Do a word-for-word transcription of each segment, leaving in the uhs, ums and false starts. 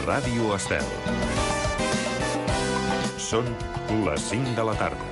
Ràdio Estel. Són les cinc de la tarda.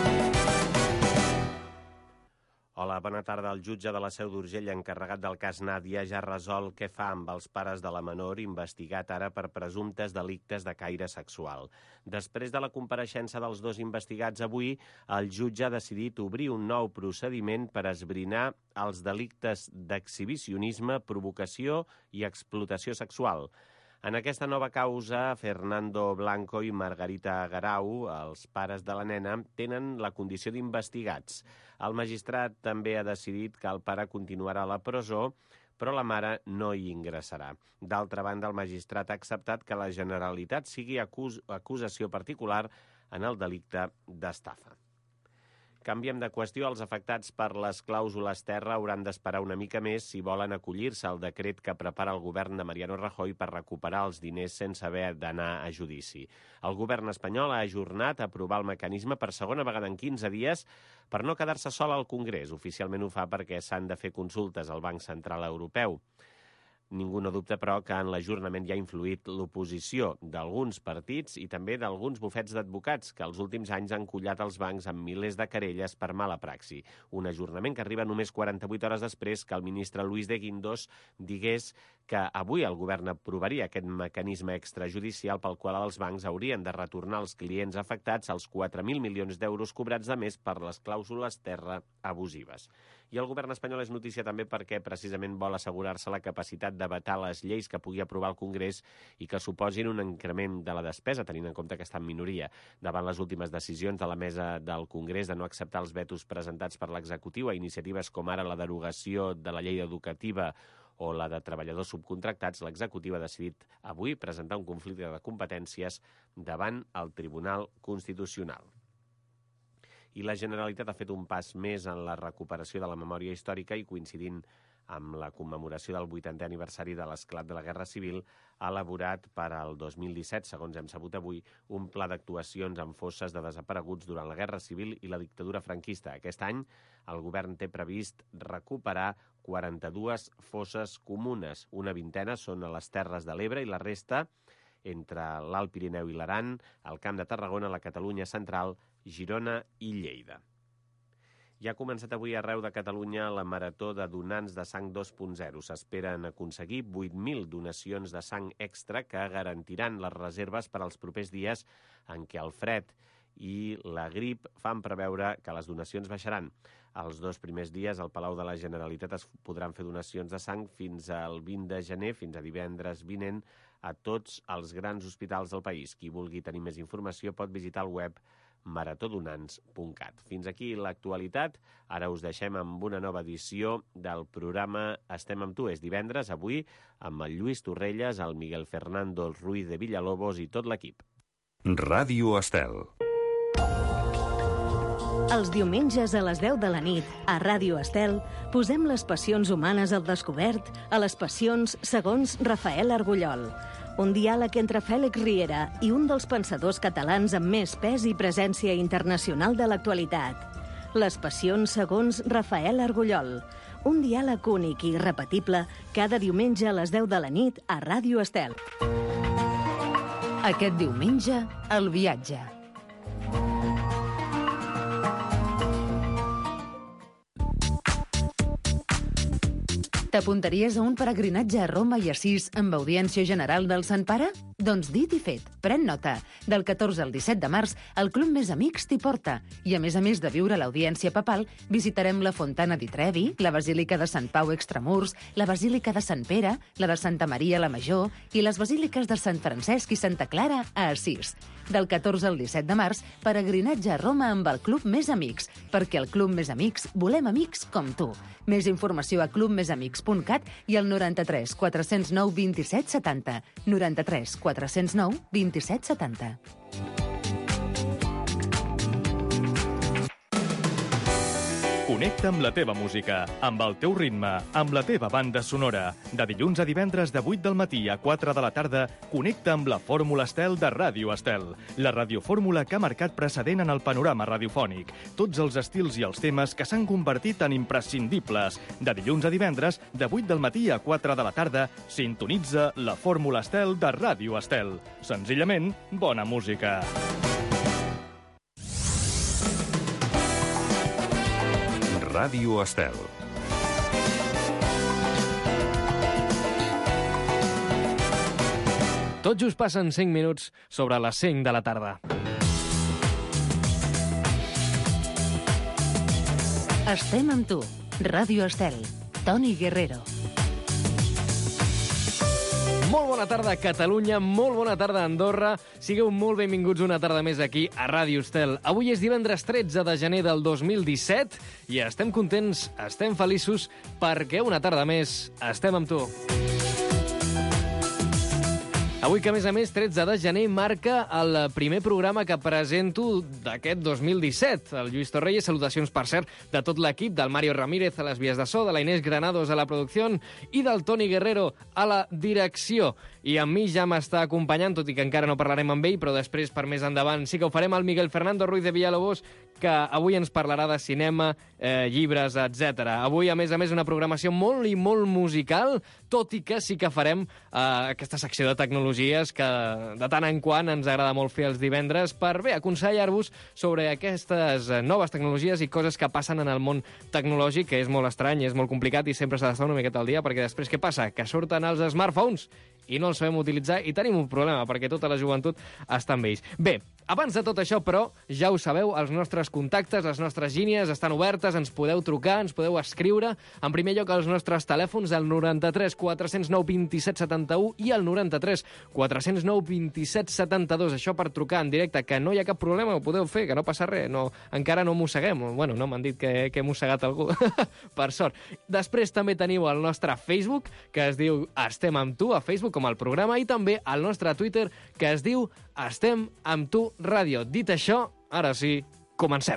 Hola, bona tarda. El jutge de la Seu d'Urgell, encarregat del cas Nàdia, ja ha resolt què fa amb els pares de la menor investigat ara per presumptes delictes de caire sexual. Després de la compareixença dels dos investigats avui, el jutge ha decidit obrir un nou procediment per esbrinar els delictes d'exhibicionisme, provocació i explotació sexual. En aquesta nova causa, Fernando Blanco i Margarita Garau, els pares de la nena, tenen la condició d'investigats. El magistrat també ha decidit que el pare continuarà a la presó, però la mare no hi ingressarà. D'altra banda, el magistrat ha acceptat que la Generalitat sigui acus- acusació particular en el delicte d'estafa. Canviem de qüestió. Els afectats per les clàusules terra hauran d'esperar una mica més si volen acollir-se al decret que prepara el govern de Mariano Rajoy per recuperar els diners sense haver d'anar a judici. El govern espanyol ha ajornat a aprovar el mecanisme per segona vegada en quinze dies per no quedar-se sol al Congrés. Oficialment ho fa perquè s'han de fer consultes al Banc Central Europeu. Ningú no dubta, però, que en l'ajornament hi ha influït l'oposició d'alguns partits i també d'alguns bufets d'advocats que els últims anys han collat els bancs amb milers de querelles per mala praxi. Un ajornament que arriba només quaranta-vuit hores després que el ministre Luis de Guindos digués que avui el govern aprovaria aquest mecanisme extrajudicial pel qual els bancs haurien de retornar als clients afectats els quatre mil milions d'euros cobrats de més per les clàusules terra abusives. I el govern espanyol és notícia també perquè precisament vol assegurar-se la capacitat de vetar les lleis que pugui aprovar el Congrés i que suposin un increment de la despesa, tenint en compte que està en minoria. Davant les últimes decisions de la mesa del Congrés de no acceptar els vetos presentats per l'executiu a iniciatives com ara la derogació de la llei educativa o la de treballadors subcontractats, l'executiu ha decidit avui presentar un conflicte de competències davant el Tribunal Constitucional. I la Generalitat ha fet un pas més en la recuperació de la memòria històrica i, coincidint amb la commemoració del vuitantè aniversari de l'esclat de la Guerra Civil, ha elaborat per al dos mil disset, segons hem sabut avui, un pla d'actuacions en fosses de desapareguts durant la Guerra Civil i la dictadura franquista. Aquest any, el govern té previst recuperar quaranta-dues fosses comunes. Una vintena són a les Terres de l'Ebre i la resta entre l'Alt Pirineu i l'Aran, el Camp de Tarragona, la Catalunya central, Girona i Lleida. Ja ha començat avui arreu de Catalunya la marató de donants de sang dos punt zero. S'esperen aconseguir vuit mil donacions de sang extra que garantiran les reserves per als propers dies en què el fred i la grip fan preveure que les donacions baixaran. Els dos primers dies al Palau de la Generalitat es podran fer donacions de sang fins al vint de gener, fins a divendres vinent, a tots els grans hospitals del país. Qui vulgui tenir més informació pot visitar el web maratodonants punt cat. Fins aquí l'actualitat. Ara us deixem amb una nova edició del programa Estem amb tu. És divendres, avui, amb el Lluís Torrelles, el Miguel Fernando Ruiz de Villalobos i tot l'equip. Ràdio Estel. Els diumenges a les deu de la nit, a Ràdio Estel, posem les passions humanes al descobert a les passions segons Rafael Argullol. Un diàleg entre Fèlix Riera i un dels pensadors catalans amb més pes i presència internacional de l'actualitat. Les passions segons Rafael Argullol. Un diàleg únic i irrepetible cada diumenge a les deu de la nit a Ràdio Estel. Aquest diumenge, El viatge. T'apuntaries a un peregrinatge a Roma i Assís amb audiència general del Sant Pare? Doncs dit i fet, pren nota. Del catorze al disset de març, el Club Més Amics t'hi porta. I a més a més de viure l'audiència papal, visitarem la Fontana di Trevi, la Basílica de Sant Pau Extramurs, la Basílica de Sant Pere, la de Santa Maria la Major i les basíliques de Sant Francesc i Santa Clara a Assís. Del catorze al disset de març, peregrinatge a Roma amb el Club Més Amics, perquè al Club Més Amics volem amics com tu. Més informació a club més amics punt cat i al noranta-tres quatre cents nou vint-i-set setanta. noranta-tres quatre cents nou vint-i-set setanta. Connecta amb la teva música, amb el teu ritme, amb la teva banda sonora. De dilluns a divendres de vuit del matí a quatre de la tarda, connecta amb la Fórmula Estel de Ràdio Estel. La radiofórmula que ha marcat precedent en el panorama radiofònic. Tots els estils i els temes que s'han convertit en imprescindibles. De dilluns a divendres, de vuit del matí a quatre de la tarda, sintonitza la Fórmula Estel de Ràdio Estel. Senzillament, bona música. Ràdio Estel. Tot just passen cinc minuts sobre les cinc de la tarda. Estem amb tu. Ràdio Estel. Toni Guerrero. Molt bona tarda, Catalunya, molt bona tarda, Andorra. Sigueu molt benvinguts una tarda més aquí a Ràdio Estel. Avui és divendres tretze de gener del dos mil disset i estem contents, estem feliços, perquè una tarda més estem amb tu. Avui, que a més a més, tretze de gener, marca el primer programa que presento d'aquest dos mil disset. El Lluís Torrelles, salutacions, per cert, de tot l'equip, del Mario Ramírez a les vies de so, de la Inés Granados a la producció i del Toni Guerrero a la direcció. I amb mi ja m'està acompanyant, tot i que encara no parlarem amb ell, però després, per més endavant, sí que ho farem, el Miguel Fernando Ruiz de Villalobos, que avui ens parlarà de cinema, eh, llibres, etcètera. Avui, a més a més, una programació molt i molt musical, tot i que sí que farem eh, aquesta secció de tecnologies que de tant en quant ens agrada molt fer els divendres per, bé, aconsellar-vos sobre aquestes noves tecnologies i coses que passen en el món tecnològic, que és molt estrany, és molt complicat i sempre s'ha d'estar una miqueta al dia, perquè després què passa? Que surten els smartphones i no els sabem utilitzar i tenim un problema, perquè tota la joventut està amb ells. Bé, abans de tot això, però, ja ho sabeu, els nostres contactes, les nostres línies estan obertes, ens podeu trucar, ens podeu escriure. En primer lloc, els nostres telèfons, el noranta-tres quatre cents nou vint-i-set setanta-u i el noranta-tres quatre cents nou vint-i-set setanta-dos. Això per trucar en directe, que no hi ha cap problema, ho podeu fer, que no passa res, no, encara no mosseguem. Bueno, no m'han dit que, que he mossegat algú, per sort. Després també teniu el nostre Facebook, que es diu Estem amb tu, a Facebook, com el programa, i també el nostre Twitter, que es diu Estem amb tu Ràdio. Dit això, ara sí, comencem.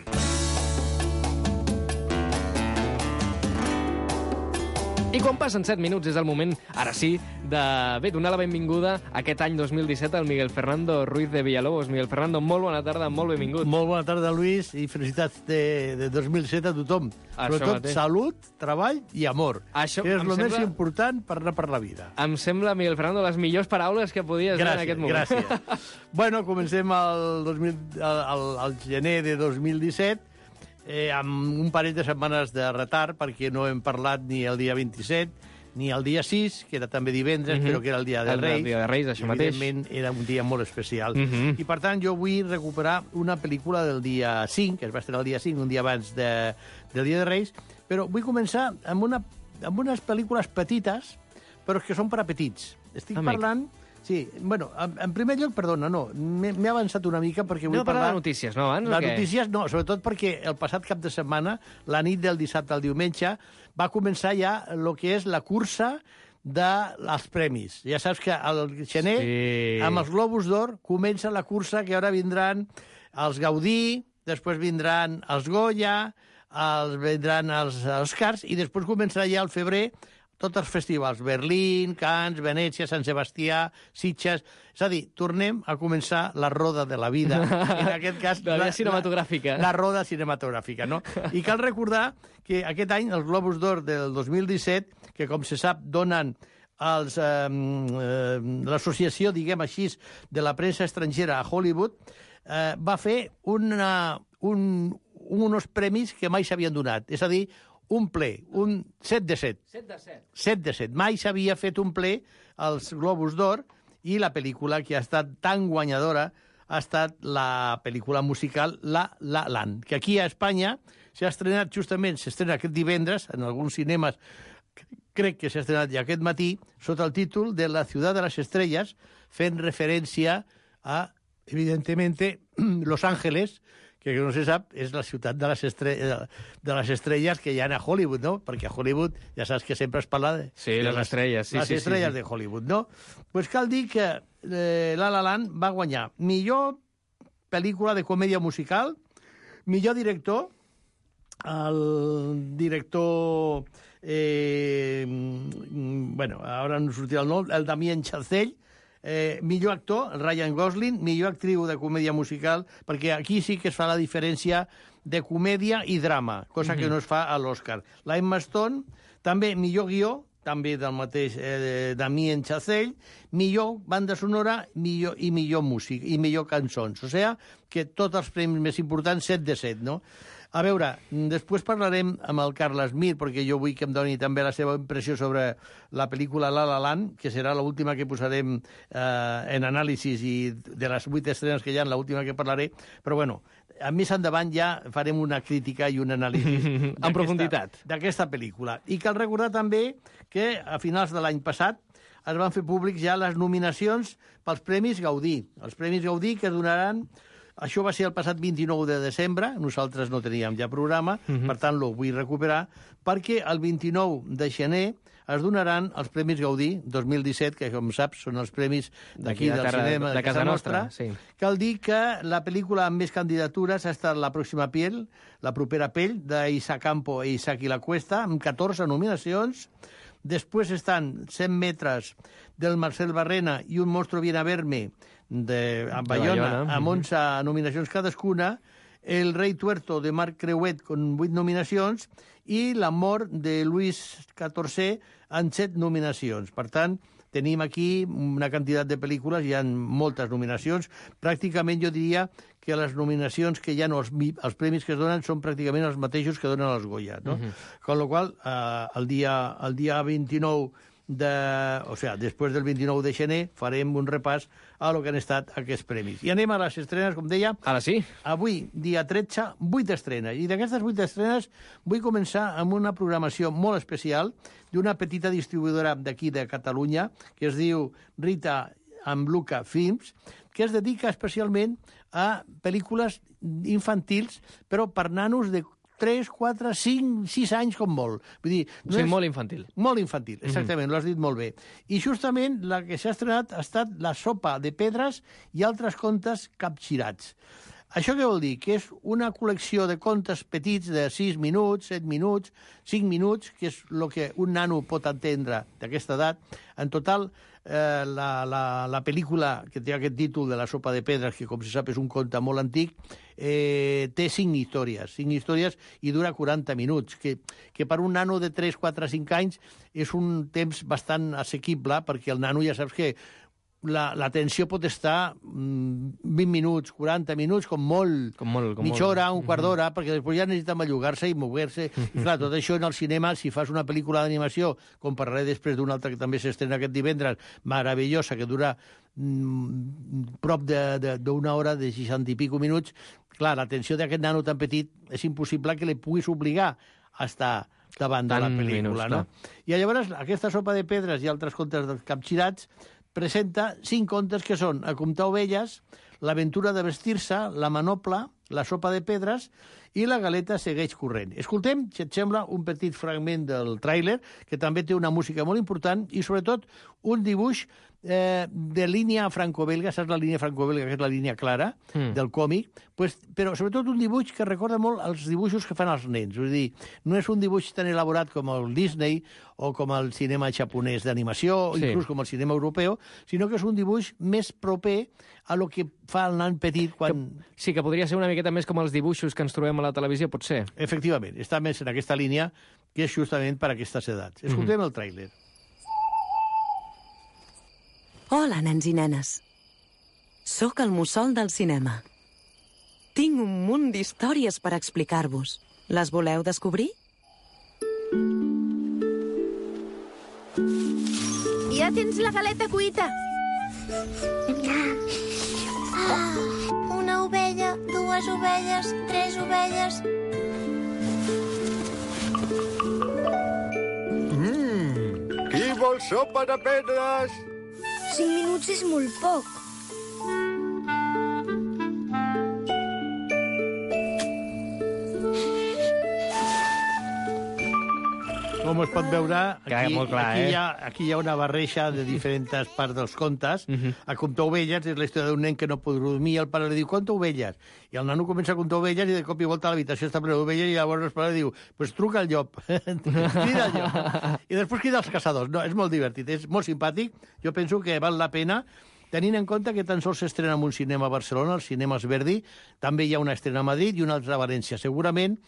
I quan passen set minuts és el moment, ara sí, de bé, donar la benvinguda aquest any dos mil disset al Miguel Fernando Ruiz de Villalobos. Miguel Fernando, molt bona tarda, molt benvingut. Molt bona tarda, Luis, i felicitats de, de dos mil disset a tothom. Això Sobretot mateix. Salut, treball i amor, Això que és em el sembla- més important per anar per la vida. Em sembla, Miguel Fernando, les millors paraules que podies dir en aquest moment. Gràcies. Bueno, comencem el, dos mil, el, el, el gener de dos mil disset, eh, amb un parell de setmanes de retard, perquè no hem parlat ni el dia vint-i-set, ni el dia sis, que era també divendres, Mhm. però que era el dia de El Reis. dia de Reis, això I, mateix. evidentment, era un dia molt especial. Mhm. I, per tant, jo vull recuperar una pel·lícula del dia cinc, que es va estrenar el dia cinc, un dia abans de, del dia de Reis, però vull començar amb, una, amb unes pel·lícules petites, però que són per a petits. Estic Amic. parlant... Sí, bueno, en, en primer lloc, perdona, no, m'he m'he avançat una mica perquè vull Anem a parlar parlar... de notícies, no, abans, o De què? notícies, no, sobretot perquè el passat cap de setmana, la nit del dissabte al diumenge, va començar ja el que és la cursa dels premis. Ja saps que al gener, Sí. amb els Globus d'Or, comença la cursa que ara vindran els Gaudí, després vindran els Goya, els, vindran els Oscars, i després començarà ja al febrer tots els festivals, Berlín, Cannes, Venècia, Sant Sebastià, Sitges... És a dir, tornem a començar la roda de la vida. En aquest cas... La vida cinematogràfica. La, la roda cinematogràfica, no? I cal recordar que aquest any, els Globus d'Or del dos mil disset, que com se sap donen els, eh, eh, l'associació, diguem així, de la premsa estrangera a Hollywood, eh, va fer una, un, uns premis que mai s'havien donat. És a dir, un ple, un set de set. set de set. set de set. Mai s'havia fet un ple als Globus d'Or i la pel·lícula que ha estat tan guanyadora ha estat la pel·lícula musical La La Land, que aquí a Espanya s'ha estrenat justament, s'estrena aquest divendres, en alguns cinemes crec que s'ha estrenat ja aquest matí, sota el títol de La ciudad de las estrellas, fent referència a, evidentemente, Los Ángeles, que no se sap, és la ciutat de les, estre... de les estrelles que hi ha a Hollywood, no? Perquè a Hollywood ja saps que sempre es parla de... Sí, de les estrelles, sí, les sí, sí, estrelles sí. de Hollywood, no? Pues cal dir que eh, La La Land va guanyar millor pel·lícula de comèdia musical, millor director, el director... Eh, bueno, ara no sortirà el nom, el Damien Chazelle, eh, millor actor, el Ryan Gosling, millor actriu de comèdia musical, perquè aquí sí que es fa la diferència de comèdia i drama, cosa mm-hmm. que no es fa a l'Oscar. La Emma Stone, també millor guió, també del mateix eh, Damien Chazelle, millor banda sonora millor, i millor músic, i millor cançons. O sigui, que tots els premis més importants, set de set, no? A veure, després parlarem amb el Carles Mir, perquè jo vull que em doni també la seva impressió sobre la pel·lícula La La Land, que serà l'última que posarem eh, en anàlisis, i de les vuit estrenes que hi ha, l'última que parlaré. Però, bueno, a més endavant ja farem una crítica i un anàlisi en profunditat d'aquesta pel·lícula. I cal recordar també que a finals de l'any passat es van fer públics ja les nominacions pels Premis Gaudí. Els Premis Gaudí que es donaran... Això va ser el passat vint-i-nou de desembre, nosaltres no teníem ja programa, uh-huh. per tant, ho vull recuperar, perquè el vint-i-nou de gener es donaran els Premis Gaudí dos mil disset, que, com saps, són els premis d'aquí del terra, cinema de, de casa nostra. nostra. Sí. Cal dir que la pel·lícula amb més candidatures ha estat La pròxima piel, La propera pell, d'Isaac Campo i Isaac i la Cuesta, amb catorze nominacions. Després estan cent metres del Marcel Barrena i Un monstruo viene a verme, de Bayona, amb onze nominacions cadascuna, El rei tuerto de Marc Creuet amb vuit nominacions i L'amor de Luis catorzè amb set nominacions. Per tant, tenim aquí una quantitat de pel·lícules, hi ha moltes nominacions. Pràcticament jo diria que les nominacions que hi ha, els, els premis que es donen, són pràcticament els mateixos que donen els Goya, no? Uh-huh. Con lo qual, eh, el dia, el dia vint-i-nou de... O sigui, després del vint-i-nou de gener farem un repàs a lo que han estat aquests premis. I anem a les estrenes, com deia. Ara sí. Avui, dia tretze, vuit estrenes. I d'aquestes vuit estrenes vull començar amb una programació molt especial d'una petita distribuïdora d'aquí de Catalunya, que es diu Rita amb Luca Films, que es dedica especialment a pel·lícules infantils, però per nanos de tres, quatre, cinc, sis anys com molt. Vull dir, no o sigui, és... molt infantil. Molt infantil, exactament, mm-hmm. l'has dit molt bé. I justament la que s'ha estrenat ha estat La sopa de pedres i altres contes capgirats. Això què vol dir? Que és una col·lecció de contes petits de sis minuts, set minuts, cinc minuts, que és el que un nano pot entendre d'aquesta edat. En total, eh, la, la, la pel·lícula que té aquest títol de La sopa de pedres, que com se sap és un conte molt antic, eh, té cinc històries, cinc històries i dura quaranta minuts, que, que per un nano de tres, quatre, cinc anys és un temps bastant assequible, perquè el nano ja saps que la, la tensió pot estar mm, vint minuts, quaranta minuts, com molt, com molt com mitja hora, un quart d'hora, mm-hmm. perquè després ja necessita bellugar-se i mover-se. I clar, tot això en el cinema, si fas una pel·lícula d'animació, com parlaré després d'una altra que també s'estrena aquest divendres, meravellosa, que dura mm, prop d'una hora, de seixanta i pico minuts, clar, l'atenció d'aquest nano tan petit és impossible que li puguis obligar a estar davant de la pel·lícula, no? I llavors, aquesta sopa de pedres i altres contes dels capgirats presenta cinc contes que són A comptar ovelles, L'aventura de vestir-se, La manopla, La sopa de pedres i La galeta segueix corrent. Escoltem, si et sembla, un petit fragment del tràiler, que també té una música molt important i, sobretot, un dibuix eh, de línia franco-belga, saps la línia franco-belga, que és la línia clara mm. del còmic, pues, però sobretot un dibuix que recorda molt els dibuixos que fan els nens. Vull dir, no és un dibuix tan elaborat com el Disney o com el cinema japonès d'animació, o sí. inclús com el cinema europeu, sinó que és un dibuix més proper a lo que fa el nan petit quan... Que, sí, que podria ser una miqueta més com els dibuixos que ens trobem a la televisió, potser. Efectivament, està més en aquesta línia, que és justament per a aquestes edats. Escoltem mm-hmm. el tràiler. Hola, nens i nenes. Soc el mussol del cinema. Tinc un munt d'històries per explicar-vos. Les voleu descobrir? Ja tens la galeta cuita. Ah, una ovella, dues ovelles, tres ovelles... Mmm, qui vol sopa de pedres? Cinc minuts és molt poc. Com es pot veure, Queda aquí, molt clar, aquí, eh? hi ha, aquí hi ha una barreja de diferents parts dels contes. Uh -huh. A comptar ovelles és la història d'un nen que no pot dormir i el pare li diu, compta ovelles. I el nano comença a comptar ovelles i de cop i volta l'habitació està plena d'ovelles i llavors el pare diu, pues truca al llop, crida al llop. I després crida als caçadors. No, és molt divertit, és molt simpàtic. Jo penso que val la pena, tenint en compte que tan sols s'estrena en un cinema a Barcelona, el Cinemas Verdi, també hi ha una estrena a Madrid i una altra a València. Segurament,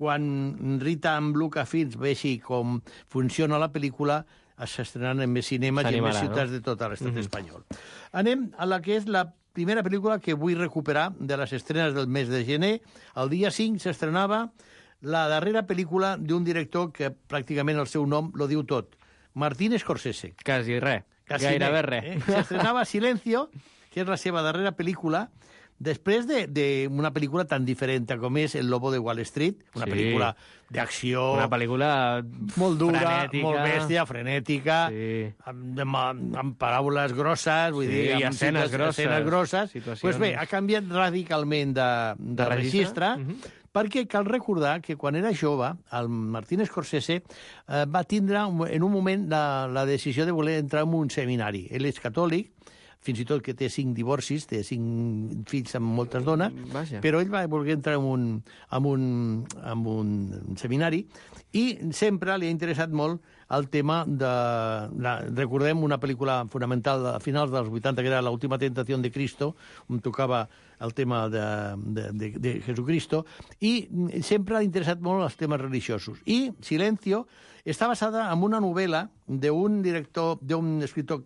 quan Rita amb Luca Films vegi com funciona la pel·lícula, s'estrenaran en més cinemes i en més ciutats no? de tot l'estat mm -hmm. espanyol. Anem a la que és la primera pel·lícula que vull recuperar de les estrenes del mes de gener. El dia cinc s'estrenava la darrera pel·lícula d'un director que pràcticament el seu nom lo diu tot, Martin Scorsese. Quasi res. Quasi Gairebé res. Eh? S'estrenava Silencio, que és la seva darrera pel·lícula, després d'una de, pel·lícula tan diferent com és El lobo de Wall Street, una sí. pel·lícula d'acció... Una pel·lícula molt dura, frenètica. molt bèstia, frenètica, sí. amb, amb, amb paraules grosses, vull sí, dir, amb i escenes grosses. Escenes grosses. Pues bé, ha canviat radicalment de, de, de registre, uh -huh. perquè cal recordar que quan era jove, el Martin Scorsese eh, va tindre en un moment la, la decisió de voler entrar en un seminari. Ell és catòlic, fins i tot que té cinc divorcis, té cinc fills amb moltes dones, Vaja. però ell va voler entrar en un, en, un, en un seminari i sempre li ha interessat molt el tema de... La, recordem una pel·lícula fonamental a finals dels vuitanta, que era L'última tentació de Cristo, on tocava el tema de, de, de, de Jesucristo, i sempre ha interessat molt els temes religiosos. I Silencio està basada en una novel·la d'un director, d'un escriptor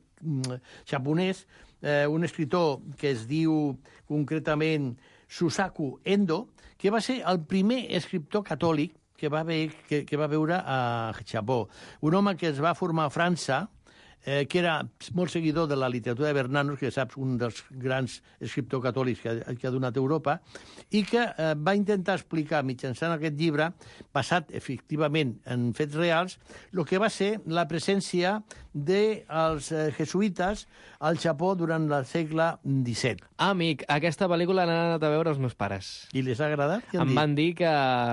japonès, eh, un escriptor que es diu concretament Susaku Endo, que va ser el primer escriptor catòlic que va, ve, que, que va veure a Japó. Un home que es va formar a França, eh, que era molt seguidor de la literatura de Bernanos, que saps, un dels grans escriptors catòlics que ha, que ha donat Europa, i que eh, va intentar explicar mitjançant aquest llibre, basat efectivament en fets reals, el que va ser la presència dels eh, jesuïtes al Japó durant el segle disset. Ah, amic, aquesta pel·lícula l'han anat a veure els meus pares. I les ha agradat? Em van dir que...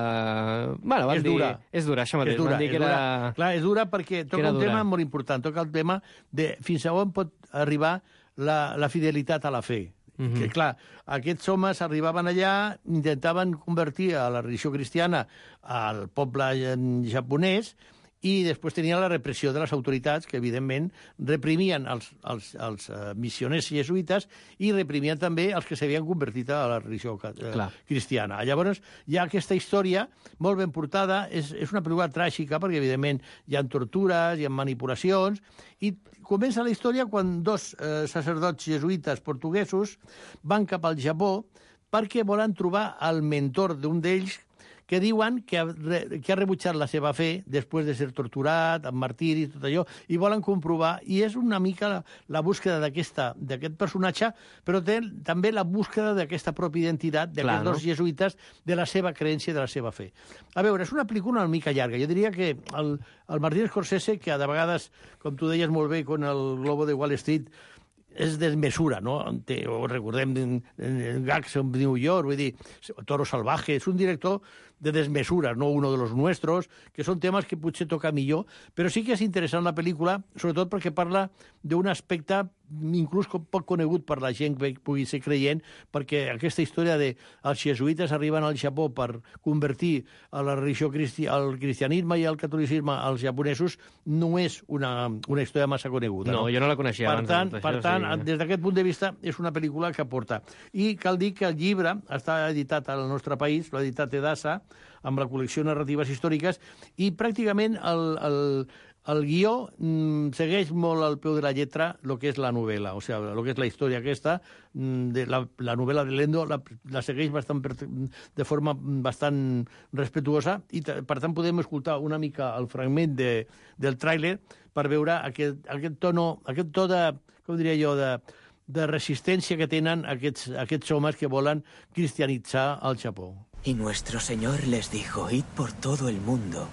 Bueno, van és dir... dura. És dura, això mateix. És dura, van dir que és dura. era... Clar, és dura perquè toca un dura. tema molt important, toca el tema de fins a on pot arribar la, la fidelitat a la fe. Mm-hmm. Que, clar, aquests homes arribaven allà, intentaven convertir a la religió cristiana al poble japonès, i després tenia la repressió de les autoritats, que evidentment reprimien els, els, els uh, missioners jesuïtes i reprimien també els que s'havien convertit a la religió uh, cristiana. Llavors, hi ha aquesta història molt ben portada, és, és una pel·lícula tràgica, perquè evidentment hi ha tortures, hi ha manipulacions, i comença la història quan dos eh, sacerdots jesuïtes portuguesos van cap al Japó perquè volen trobar el mentor d'un d'ells que diuen que ha, que ha rebutjat la seva fe després de ser torturat, amb martiri, tot allò, i volen comprovar, i és una mica la, la búsqueda d'aquest personatge, però té també la búsqueda d'aquesta pròpia identitat d'aquests dos jesuïtes, de la seva creença i de la seva fe. A veure, és una pel·lícula una mica llarga. Jo diria que el, el Martin Scorsese, que de vegades, com tu deies molt bé, con el Globo de Wall Street, és desmesura, no? Té, o recordem en, en Gags en New York, vull dir, Toro Salvaje, és un director de desmesura, no uno de los nuestros, que són temes que potser toca millor, però sí que és interessant la pel·lícula, sobretot perquè parla d'un aspecte inclús poc conegut per la gent que pugui ser creient, perquè aquesta història de els jesuïtes arriben al Japó per convertir a la religió cristi al cristianisme i al catolicisme als japonesos no és una, una història massa coneguda. No, no? jo no la coneixia per abans. Tant, de per això, tant, sí. des d'aquest punt de vista, és una pel·lícula que aporta. I cal dir que el llibre està editat al nostre país, l'ha editat Edasa, amb la col·lecció Narratives Històriques, i pràcticament el, el, el guió mm, segueix molt al peu de la lletra el que és la novel·la, o sigui, el que és la història aquesta, de la, la novel·la de Lendo la, la segueix bastant per, de forma bastant respetuosa, i per tant podem escoltar una mica el fragment de, del tràiler per veure aquest, aquest tono, aquest to de, com diria jo, de, de resistència que tenen aquests, aquests homes que volen cristianitzar el Japó. Y nuestro Señor les dijo, id por todo el mundo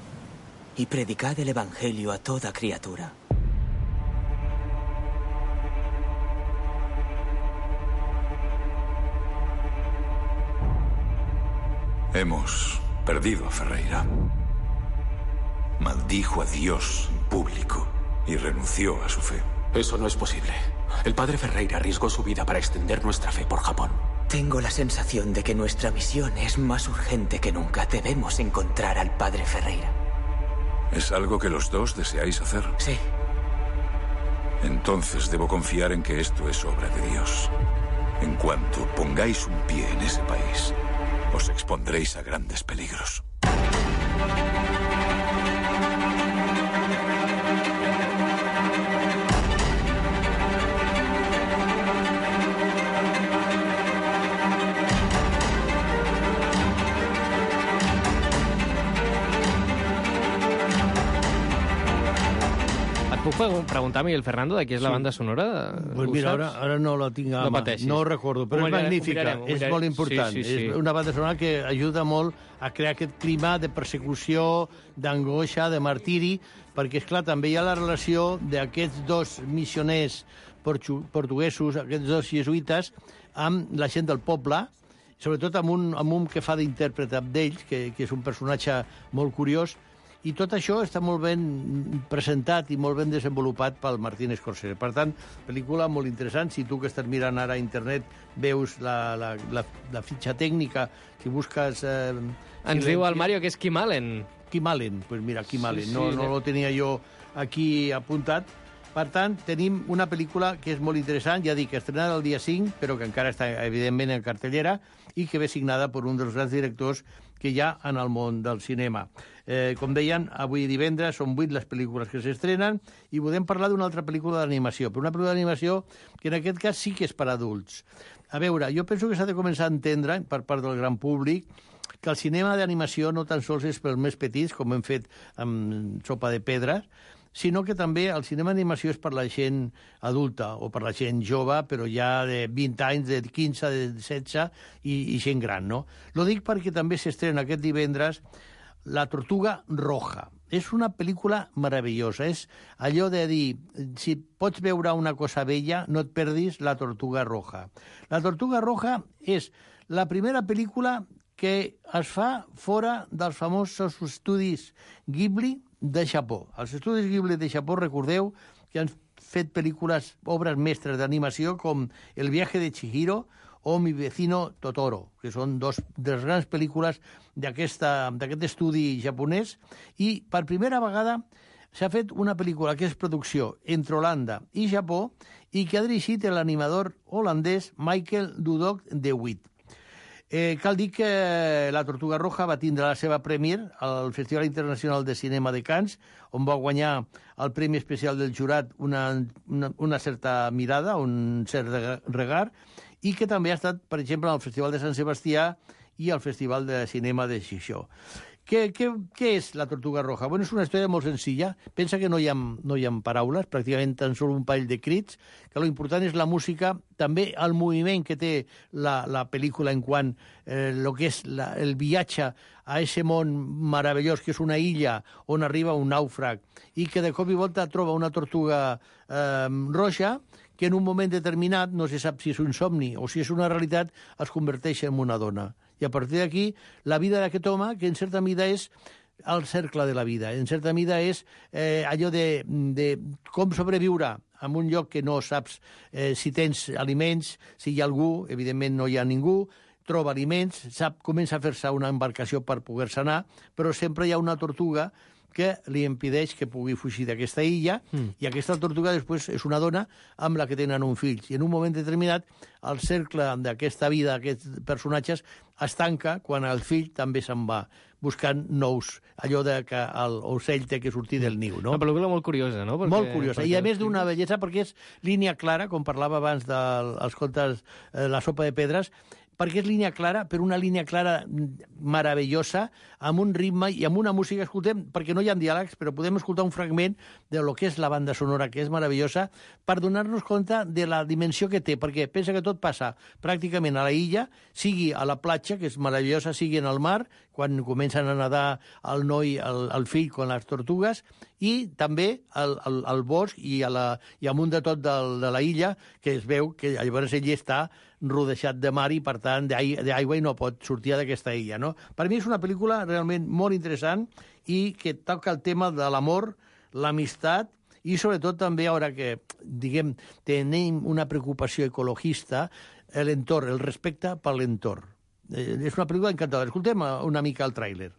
y predicad el Evangelio a toda criatura. Hemos perdido a Ferreira. maldijo a Dios en público y renunció a su fe. Eso no es posible. El padre Ferreira arriesgó su vida para extender nuestra fe por Japón. Tengo la sensación de que nuestra misión es más urgente que nunca. Debemos encontrar al padre Ferreira. ¿Es algo que los dos deseáis hacer? Sí. Entonces debo confiar en que esto es obra de Dios. En cuanto pongáis un pie en ese país, os expondréis a grandes peligros. Puc preguntar a Miguel Fernando de qui és la banda sonora? Pues mira, ara, ara no la tinc a no mà, pateixis. no ho recordo, però ho és mirarem, magnífica, ho mirarem, ho és mirarem. molt important. Sí, sí, sí. És una banda sonora que ajuda molt a crear aquest clima de persecució, d'angoixa, de martiri, perquè, esclar, també hi ha la relació d'aquests dos missioners portuguesos, aquests dos jesuïtes, amb la gent del poble, sobretot amb un, amb un que fa d'intèrpret d'ells, que, que és un personatge molt curiós, i tot això està molt ben presentat i molt ben desenvolupat pel Martin Scorsese. Per tant, pel·lícula molt interessant. Si tu que estàs mirant ara a internet veus la, la, la, la fitxa tècnica, si busques... Eh, Ens diu el Mario que és Kim Allen. Kim Allen, pues mira, Kim Allen. Sí, sí, no, no no. lo tenia jo aquí apuntat. Per tant, tenim una pel·lícula que és molt interessant, ja dic, estrenada el dia cinc, però que encara està, evidentment, en cartellera, i que ve signada per un dels grans directors que hi ha en el món del cinema. Eh, com deien, avui divendres són vuit les pel·lícules que s'estrenen i podem parlar d'una altra pel·lícula d'animació, però una pel·lícula d'animació que en aquest cas sí que és per adults. A veure, jo penso que s'ha de començar a entendre, per part del gran públic, que el cinema d'animació no tan sols és pels més petits, com hem fet amb Sopa de Pedres, sinó que també el cinema d'animació és per la gent adulta o per la gent jove, però ja de vint anys, de quinze, de setze i, i gent gran, no? Lo dic perquè també s'estrena aquest divendres La Tortuga Roja. És una pel·lícula meravellosa. És allò de dir, si pots veure una cosa bella, no et perdis La Tortuga Roja. La Tortuga Roja és la primera pel·lícula que es fa fora dels famosos estudis Ghibli de Japó. Els estudis Ghibli de Japó, recordeu, que han fet pel·lícules, obres mestres d'animació com El viaje de Chihiro o Mi vecino Totoro, que són dos de les grans pel·lícules d'aquest estudi japonès, i per primera vegada s'ha fet una pel·lícula que és producció entre Holanda i Japó i que ha dirigit l'animador holandès Michael Dudok de Witt. Eh, cal dir que La Tortuga Roja va tindre la seva premier al Festival Internacional de Cinema de Cannes, on va guanyar el Premi Especial del Jurat una, una, una certa mirada, un cert regard, i que també ha estat, per exemple, al Festival de Sant Sebastià i al Festival de Cinema de Xixó. Què, què, què és La Tortuga Roja? Bueno, és una història molt senzilla. Pensa que no hi ha, no hi ha paraules, pràcticament tan sol un parell de crits, que l'important és la música, també el moviment que té la, la pel·lícula en quant eh, lo que és la, el viatge a aquest món meravellós, que és una illa on arriba un nàufrag i que de cop i volta troba una tortuga eh, roja que en un moment determinat, no se sap si és un somni o si és una realitat, es converteix en una dona. I a partir d'aquí, la vida d'aquest home, que en certa mida és el cercle de la vida, en certa mida és eh, allò de, de com sobreviure en un lloc que no saps eh, si tens aliments, si hi ha algú, evidentment no hi ha ningú, troba aliments, sap, comença a fer-se una embarcació per poder-se anar, però sempre hi ha una tortuga que li impedeix que pugui fugir d'aquesta illa, mm. i aquesta tortuga després és una dona amb la que tenen un fill. I en un moment determinat el cercle d'aquesta vida, d'aquests personatges, es tanca quan el fill també se'n va buscant nous, allò de que l'ocell té que sortir del niu, no? Una pel·lícula molt curiosa, no? Perquè, molt curiosa, perquè... i a més d'una bellesa, perquè és línia clara, com parlava abans dels contes eh, La Sopa de Pedres, perquè és línia clara, però una línia clara meravellosa, amb un ritme i amb una música, escoltem, perquè no hi ha diàlegs, però podem escoltar un fragment de lo que és la banda sonora, que és meravellosa, per donar-nos compte de la dimensió que té, perquè pensa que tot passa pràcticament a la illa, sigui a la platja, que és meravellosa, sigui en el mar, quan comencen a nedar el noi, el, el fill, con les tortugues, i també al, al bosc i, a la, i amunt de tot de, de la illa, que es veu que llavors ell està rodejat de mar i, per tant, d'aigua i no pot sortir d'aquesta illa, no? Per mi és una pel·lícula realment molt interessant i que toca el tema de l'amor, l'amistat i, sobretot, també, ara que, diguem, tenim una preocupació ecologista, l'entorn, el respecte per l'entorn. Eh, és una pel·lícula encantadora. Escoltem una mica el tràiler.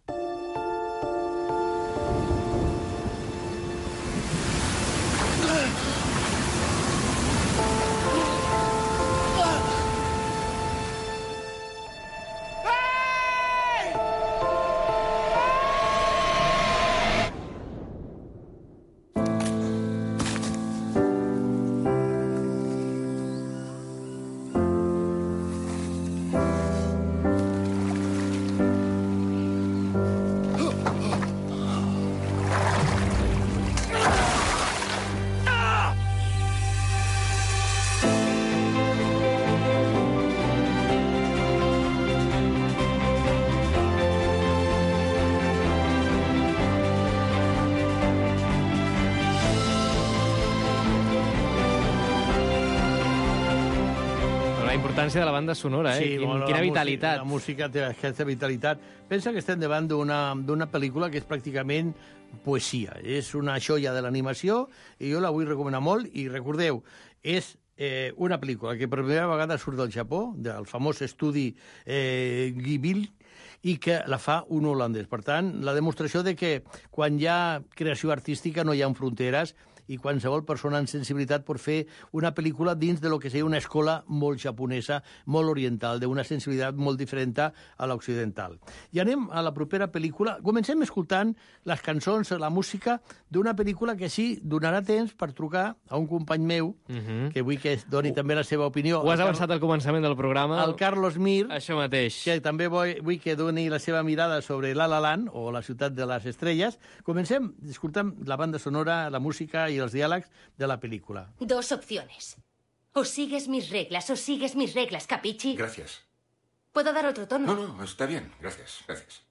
La importància de la banda sonora, eh? Sí, Quin, bueno, quina la vitalitat. La música té aquesta vitalitat. Pensa que estem davant d'una pel·lícula que és pràcticament poesia. És una joia de l'animació i jo la vull recomanar molt. I recordeu, és eh, una pel·lícula que per primera vegada surt del Japó, del famós estudi eh, Ghibli, i que la fa un holandès. Per tant, la demostració de que quan hi ha creació artística no hi ha fronteres i qualsevol persona amb sensibilitat pot fer una pel·lícula dins de lo que seria una escola molt japonesa, molt oriental, d'una sensibilitat molt diferent a l'occidental. I anem a la propera pel·lícula. Comencem escoltant les cançons, la música d'una pel·lícula que sí donarà temps per trucar a un company meu, Uh-huh. que vull que doni també la seva opinió. Ho has El avançat Carlos- al començament del programa. El Carlos Mir, Això mateix. que també vull, vull que doni la seva mirada sobre La La Land, o la ciutat de les estrelles. Comencem escoltant la banda sonora, la música i els diàlegs de la película. Dos opciones. O sigues mis reglas o sigues mis reglas, ¿capichi? Gracias. ¿Puedo dar otro tono? No, no, está bien. Gracias, gracias.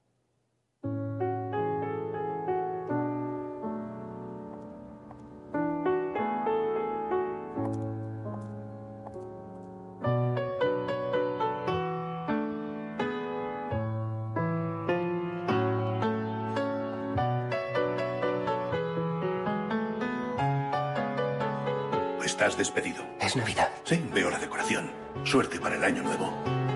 Estás despedido. Es Navidad. Sí, veo la decoración. Suerte para el año nuevo.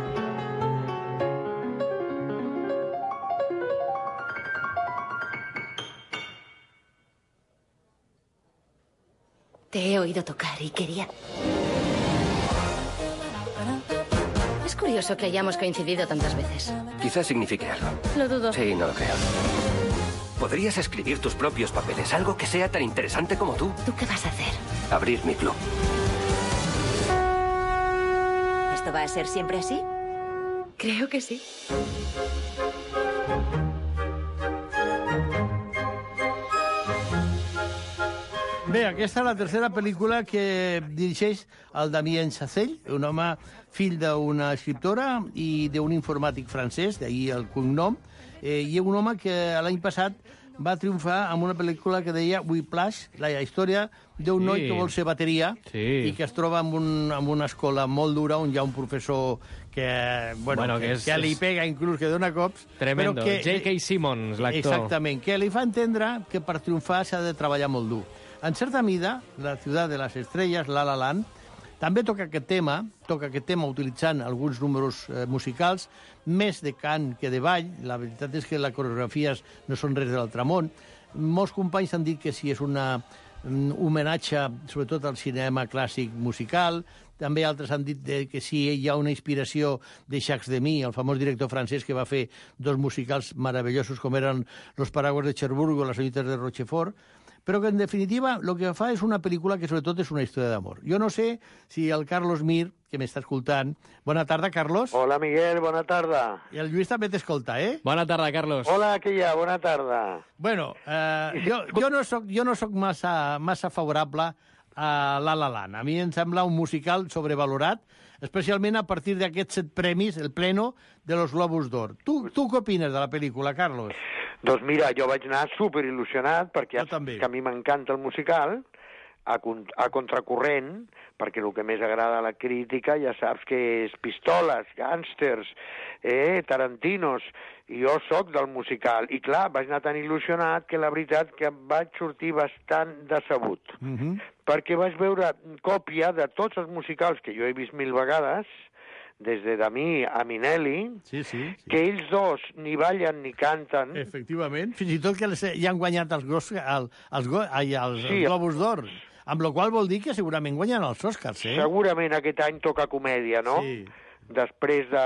Te he oído tocar y quería... Es curioso que hayamos coincidido tantas veces. Quizás signifique algo. Lo dudo. Sí, no lo creo. Podrías escribir tus propios papeles, algo que sea tan interesante como tú. ¿Tú qué vas a hacer? Abrir mi club. ¿Esto va a ser siempre así? Creo que sí. Bé, aquesta és la tercera pel·lícula que dirigeix el Damien Chazelle, un home fill d'una escriptora i d'un informàtic francès, d'ahir el cognom, eh, i un home que l'any passat va triomfar amb una pel·lícula que deia Whiplash, la història d'un noi Sí. que vol ser bateria Sí. i que es troba en, un, en una escola molt dura on hi ha un professor que, bueno, Bueno, que, que que, és- que li és- pega, inclús que dona cops. Tremendo. Però que, J K. Simmons, l'actor. Exactament, que li fa entendre que per triomfar s'ha de treballar molt dur. En certa mida, la ciutat de les estrelles, La La Land, també toca aquest tema, toca aquest tema utilitzant alguns números eh, musicals, més de cant que de ball. La veritat és que les coreografies no són res de l'altre món. Molts companys han dit que si és una, un homenatge, sobretot al cinema clàssic musical. També altres han dit de, que si hi ha una inspiració de Jacques Demy, el famós director francès que va fer dos musicals meravellosos com eren Los paraguas de Cherbourg o Las señoritas de Rochefort, però que en definitiva el que fa és una pel·lícula que sobretot és una història d'amor. Jo no sé si el Carlos Mir, que m'està escoltant... Bona tarda, Carlos. Hola, Miguel, bona tarda. I el Lluís també t'escolta, eh? Bona tarda, Carlos. Hola, aquí hi ha, bona tarda. Bueno, eh, jo, jo no soc, jo no soc massa, massa favorable a La La Land. A mi em sembla un musical sobrevalorat, especialment a partir d'aquests set premis, el pleno de los Globus d'Or. Tu, tu què opines de la pel·lícula, Carlos? Doncs mira, jo vaig anar super il·lusionat perquè ja saps que a mi m'encanta el musical. a, a contracorrent, perquè el que més agrada a la crítica ja saps que és pistoles, gàngsters, eh, tarantinos, i jo sóc del musical. I clar, vaig anar tan il·lusionat que la veritat que em vaig sortir bastant decebut. Mm-hmm. Perquè vaig veure còpia de tots els musicals que jo he vist mil vegades, des de Damí a Minelli, sí, sí, sí. que ells dos ni ballen ni canten. Efectivament. Fins i tot que les, ja han guanyat els, gos, el, els, go, ai, els, sí, els Globus d'Or, amb la qual vol dir que segurament guanyen els Oscars, eh? Segurament aquest any toca comèdia, no? Sí. Després de...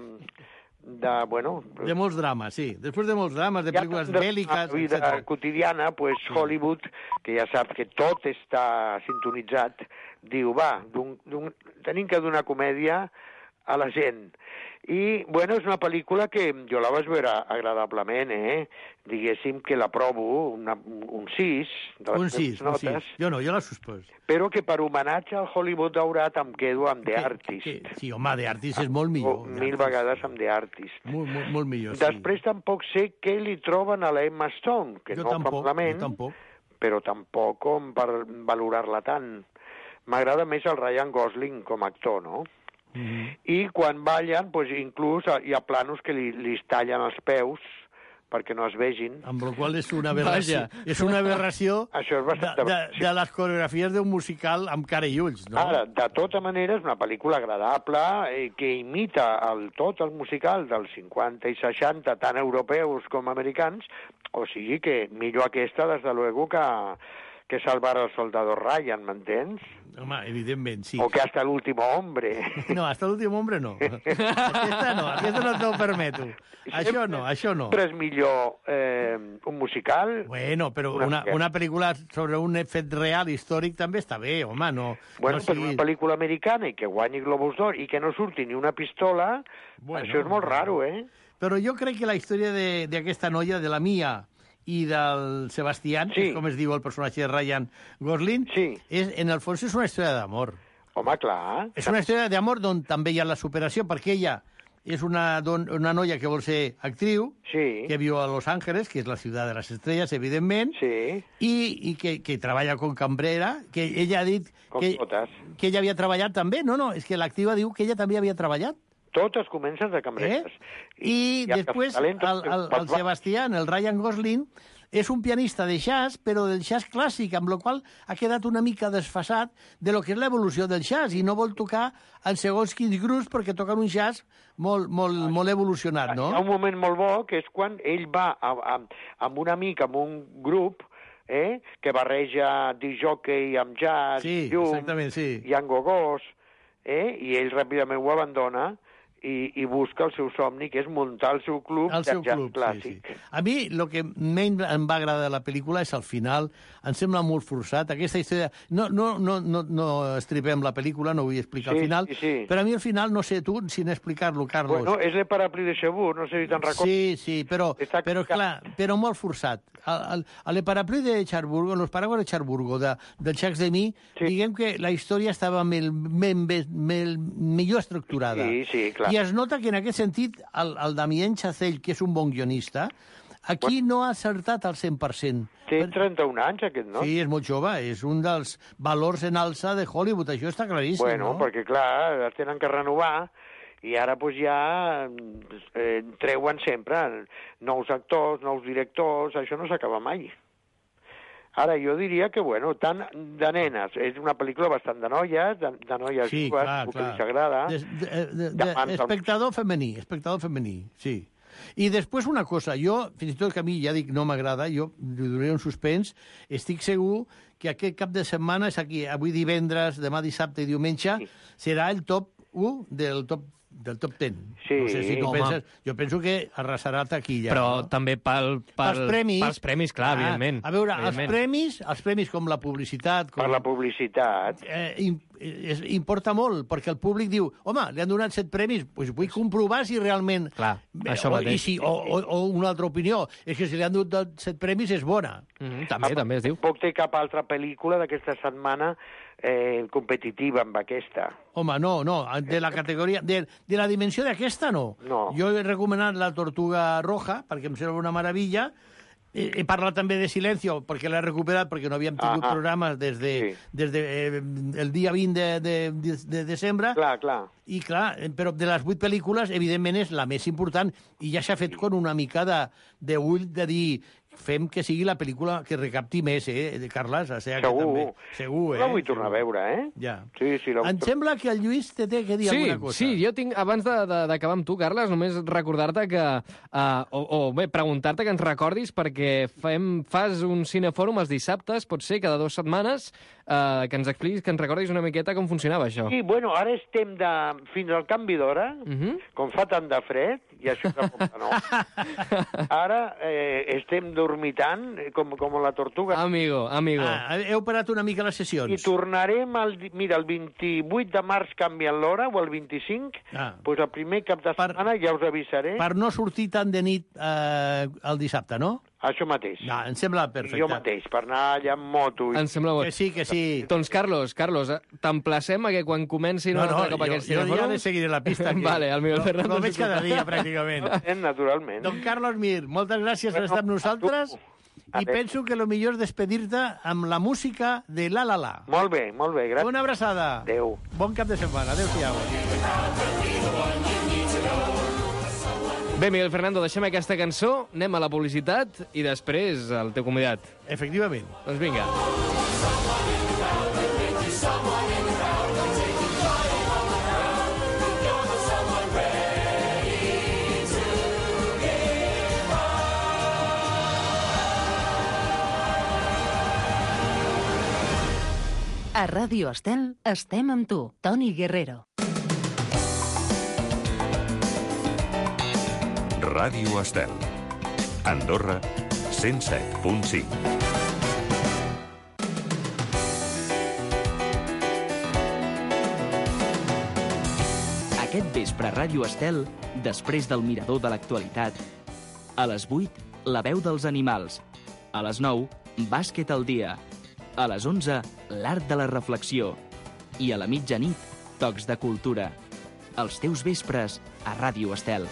de, bueno... De molts drames, sí. Després de molts drames, de pel·lícules ja, bèl·liques, la vida etcètera quotidiana, pues sí. Hollywood, que ja sap que tot està sintonitzat, diu, va, d'un, d'un, tenim que donar comèdia a la gent. I, bueno, és una pel·lícula que jo la vaig veure agradablement, eh? Diguéssim que la provo una, un sis. Un sis, un sis. Jo no, jo la suspès. Però que per homenatge al Hollywood daurat em quedo amb The Artist. Que, que, sí, home, The Artist és molt millor. Oh, mil vegades amb The Artist. Molt, molt, molt millor, sí. Després tampoc sé què li troben a la Emma Stone, que jo no tampoc, probablement, jo tampoc. Però tampoc com per valorar-la tant. M'agrada més el Ryan Gosling com a actor, no? Mm-hmm. I quan ballen, pues, inclús hi ha planos que li, li tallen els peus perquè no es vegin. Amb la qual és una aberració. Vaja. És una aberració Això és bastant de, de, de les coreografies d'un musical amb cara i ulls, no? Ara, de tota manera, és una pel·lícula agradable eh, que imita el, tot el musical dels cinquanta i seixanta, tant europeus com americans, o sigui que millor aquesta, des de luego, que... que salvar el soldado Ryan, m'entens? Home, evidentment, sí. O que hasta l'último hombre. No, hasta l'último hombre no. Aquesta no, aquesta no t'ho permeto. Això no, això no. Sempre és millor eh, un musical... Bueno, però una, una, una pel·lícula sobre un fet real, històric, també està bé, home, no... Bueno, no però sigui... una pel·lícula americana i que guanyi Globus d'Or i que no surti ni una pistola, bueno, això és molt raro, eh? Però jo crec que la història d'aquesta noia, de la Mia, i del Sebastián, sí. que és com es diu el personatge de Ryan Gosling, sí. és, en el fons és una història d'amor. Home, clar. És una història d'amor on també hi ha la superació, perquè ella és una, don, una noia que vol ser actriu, sí. que viu a Los Ángeles, que és la ciutat de les estrelles, evidentment, sí. i, i que, que treballa com cambrera, que ella ha dit que, que ella havia treballat també. No, no, és que l'activa diu que ella també havia treballat. Totes comencen de cambreres. Eh? I, I després el, el, el Sebastián, el Ryan Gosling, és un pianista de jazz, però del jazz clàssic, amb la qual ha quedat una mica desfasat de lo que és l'evolució del jazz, i no vol tocar en segons quins grups perquè toquen un jazz molt, molt, molt evolucionat, no? Hi ha un moment molt bo, que és quan ell va a, a, amb un amic, amb un grup, eh, que barreja disc-jockey amb jazz, sí, llum, sí. i amb gogós, eh, i ell ràpidament ho abandona, I, i busca el seu somni, que és muntar el seu club el de seu jazz club, clàssic. Sí, sí. A mi el que menys em va agradar de la pel·lícula és el final. Em sembla molt forçat. Aquesta història... No, no, no, no, no estripem la pel·lícula, no vull explicar sí, el final, sí, sí. però a mi el final, no sé tu, sin explicar-lo, Carlos. Bueno, és el Parapluie de Cherbourg, no sé si te'n recordes. Sí, sí, però, però clar, però molt forçat. El, el, el Parapluie de Cherbourg, los paraguas de Cherbourg, de, del Jacques Demy, sí. diguem que la història estava mel, mel, mel, mel, millor estructurada. Sí, sí, clar. I es nota que en aquest sentit, el, el Damien Chazelle, que és un bon guionista, aquí bueno, no ha acertat al cent per cent. Té trenta-un anys, aquest, no? Sí, és molt jove, és un dels valors en alça de Hollywood, això està claríssim, bueno, no? Perquè, clar, es tenen que renovar, i ara pues, ja eh, treuen sempre nous actors, nous directors, això no s'acaba mai. Ara, jo diria que, bueno, tant de nenes, és una pel·lícula bastant de noies, de, de noies sí, joves, clar, que clar. els agrada. De, de, de, de, espectador femení, espectador femení, sí. I després una cosa, jo, fins i tot que a mi ja dic no m'agrada, jo li donaré un suspens, estic segur que aquest cap de setmana, és aquí, avui divendres, demà dissabte i diumenge, sí. serà el top u del top del top deu. Sí, no sé si tu home. penses... Jo penso que arrasarà taquilla. Però no? també pel, pel, pels premis. Pels premis, clar, ah, evidentment. A veure, evidentment. els premis, els premis com la publicitat... Com, per la publicitat. Eh, im, es, importa molt, perquè el públic diu, home, li han donat set premis, doncs vull comprovar si realment... Clar, això o, mateix. I si, o, o, o una altra opinió, és que si li han donat set premis és bona. Mm-hmm, també, a, també es diu. Tampoc té cap altra pel·lícula d'aquesta setmana eh, competitiva amb aquesta. Home, no, no, de la categoria... De, de la dimensió d'aquesta, no. No. Jo he recomanat La Tortuga Roja, perquè em sembla una meravella, He parlat també de Silencio, perquè l'he recuperat, perquè no havíem tingut ah, programes des de, sí. des de eh, el dia vint de, de, de, de desembre. Clar, clar. I clar, però de les vuit pel·lícules, evidentment, és la més important, i ja s'ha fet con una mica d'ull de, de dir fem que sigui la pel·lícula que recapti més, eh, de Carles? O sigui, segur. Que també, segur, eh? La vull tornar a veure, eh? Ja. Sí, sí, la em sembla que el Lluís te té que dir sí, alguna cosa. Sí, jo tinc, abans d'acabar amb tu, Carles, només recordar-te que... Uh, o, o bé, preguntar-te que ens recordis, perquè fem, fas un cinefòrum els dissabtes, pot ser, cada dues setmanes, uh, que ens expliquis, que ens recordis una miqueta com funcionava això. Sí, bueno, ara estem de... fins al canvi d'hora, uh -huh. com fa tant de fred, i això és de no. Ara eh, estem dormitant com, com la tortuga. Amigo, amigo. Ah, heu parat una mica les sessions. I tornarem, el, mira, el vint-i-vuit de març canvien l'hora, o el vint-i-cinc, ah. doncs el primer cap de setmana per, ja us avisaré. Per no sortir tan de nit eh, el dissabte, no? Això mateix. No, em sembla perfecte. Jo mateix, per anar allà amb moto. I... Em sembla bo. Que sí, que sí. Doncs, Carlos, Carlos, t'emplacem a que quan comenci no, un altre no, cop aquest cinefòrum... Jo ja le seguiré la pista. Que... Vale, el Miguel no, Fernando... No veig cada dia, pràcticament. Naturalment. Don Carlos Mir, moltes gràcies per estar amb nosaltres. I penso que el millor és despedir-te amb la música de La La La. Molt bé, molt bé, gràcies. Una abraçada. Adéu. Bon cap de setmana. Adéu-siau. Bé, Miguel Fernando, deixem aquesta cançó, anem a la publicitat i després el teu convidat. Efectivament. Doncs vinga. A Ràdio Estel estem amb tu, Toni Guerrero. Ràdio Estel. Andorra, cent set punt cinc. Aquest vespre a Ràdio Estel, després del mirador de l'actualitat, a les vuit, la veu dels animals. A les nou, bàsquet al dia. A les onze, l'art de la reflexió. I a la mitjanit, tocs de cultura. Els teus vespres a Ràdio Estel.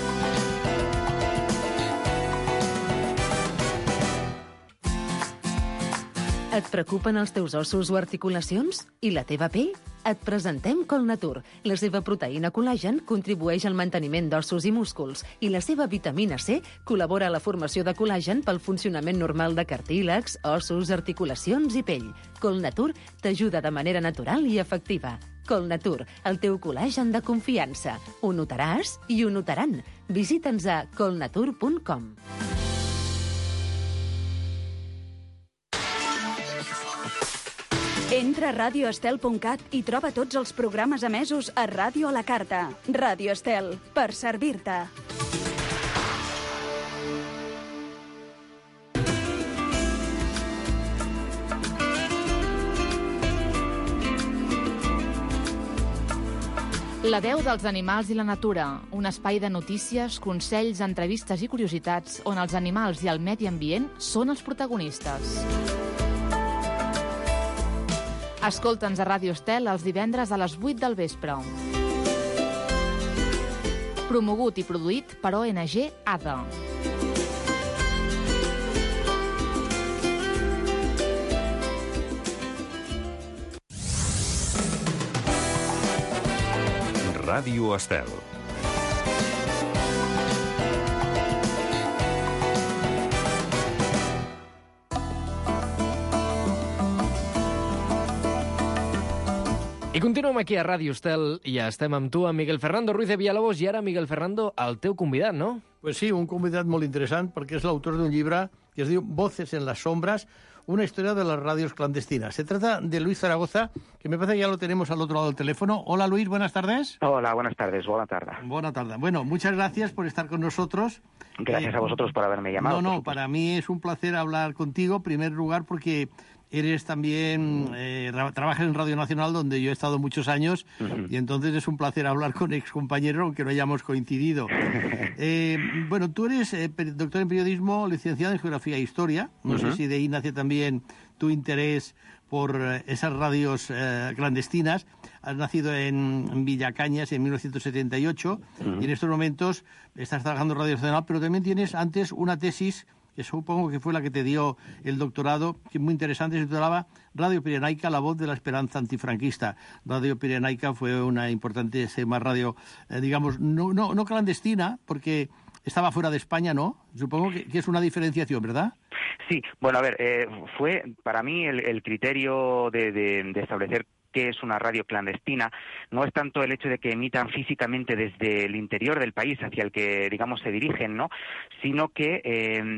Et preocupen els teus ossos o articulacions? I la teva pell? Et presentem Colnatur. La seva proteïna col·lagen contribueix al manteniment d'ossos i músculs i la seva vitamina C col·labora a la formació de col·lagen pel funcionament normal de cartílags, ossos, articulacions i pell. Colnatur t'ajuda de manera natural i efectiva. Colnatur, el teu col·lagen de confiança. Ho notaràs i ho notaran. Visita'ns a colnatur punt com. Entra a radio estel punt cat i troba tots els programes emesos a Ràdio a la Carta. Ràdio Estel, per servir-te. La veu dels animals i la natura, un espai de notícies, consells, entrevistes i curiositats on els animals i el medi ambient són els protagonistes. Escolta'ns a Ràdio Estel els divendres a les vuit del vespre. Promogut i produït per O N G A D A. Ràdio Estel. I continuem aquí a Ràdio Estel i ja estem amb tu, amb Miguel Fernando Ruiz de Villalobos, i ara, Miguel Fernando, el teu convidat, no? Pues sí, un convidat molt interessant, perquè és l'autor d'un llibre que es diu Voces en las sombras, una historia de las radios clandestinas. Se trata de Luis Zaragoza, que me parece que ya lo tenemos al otro lado del teléfono. Hola, Luis, buenas tardes. Hola, buenas tardes, buena tarde. Buena tarde. Bueno, muchas gracias por estar con nosotros. Gracias eh, a vosotros por haberme llamado. No, no, para mí es un placer hablar contigo, en primer lugar, porque eres también, eh, trabajas en Radio Nacional, donde yo he estado muchos años, uh-huh. y entonces es un placer hablar con excompañeros, aunque no hayamos coincidido. eh, bueno, tú eres eh, doctor en periodismo, licenciado en geografía e historia. No uh-huh. sé si de ahí nace también tu interés por eh, esas radios eh, clandestinas. Has nacido en, en Villacañas en mil novecientos setenta y ocho, uh-huh. y en estos momentos estás trabajando en Radio Nacional, pero también tienes antes una tesis que supongo que fue la que te dio el doctorado, que es muy interesante, se titulaba Radio Pirenaica, la voz de la esperanza antifranquista. Radio Pirenaica fue una importante más radio, eh, digamos, no, no, no clandestina, porque estaba fuera de España, ¿no? Supongo que, que es una diferenciación, ¿verdad? Sí, bueno, a ver, eh, fue para mí el, el criterio de, de, de establecer qué es una radio clandestina no es tanto el hecho de que emitan físicamente desde el interior del país hacia el que, digamos, se dirigen, ¿no? Sino que eh,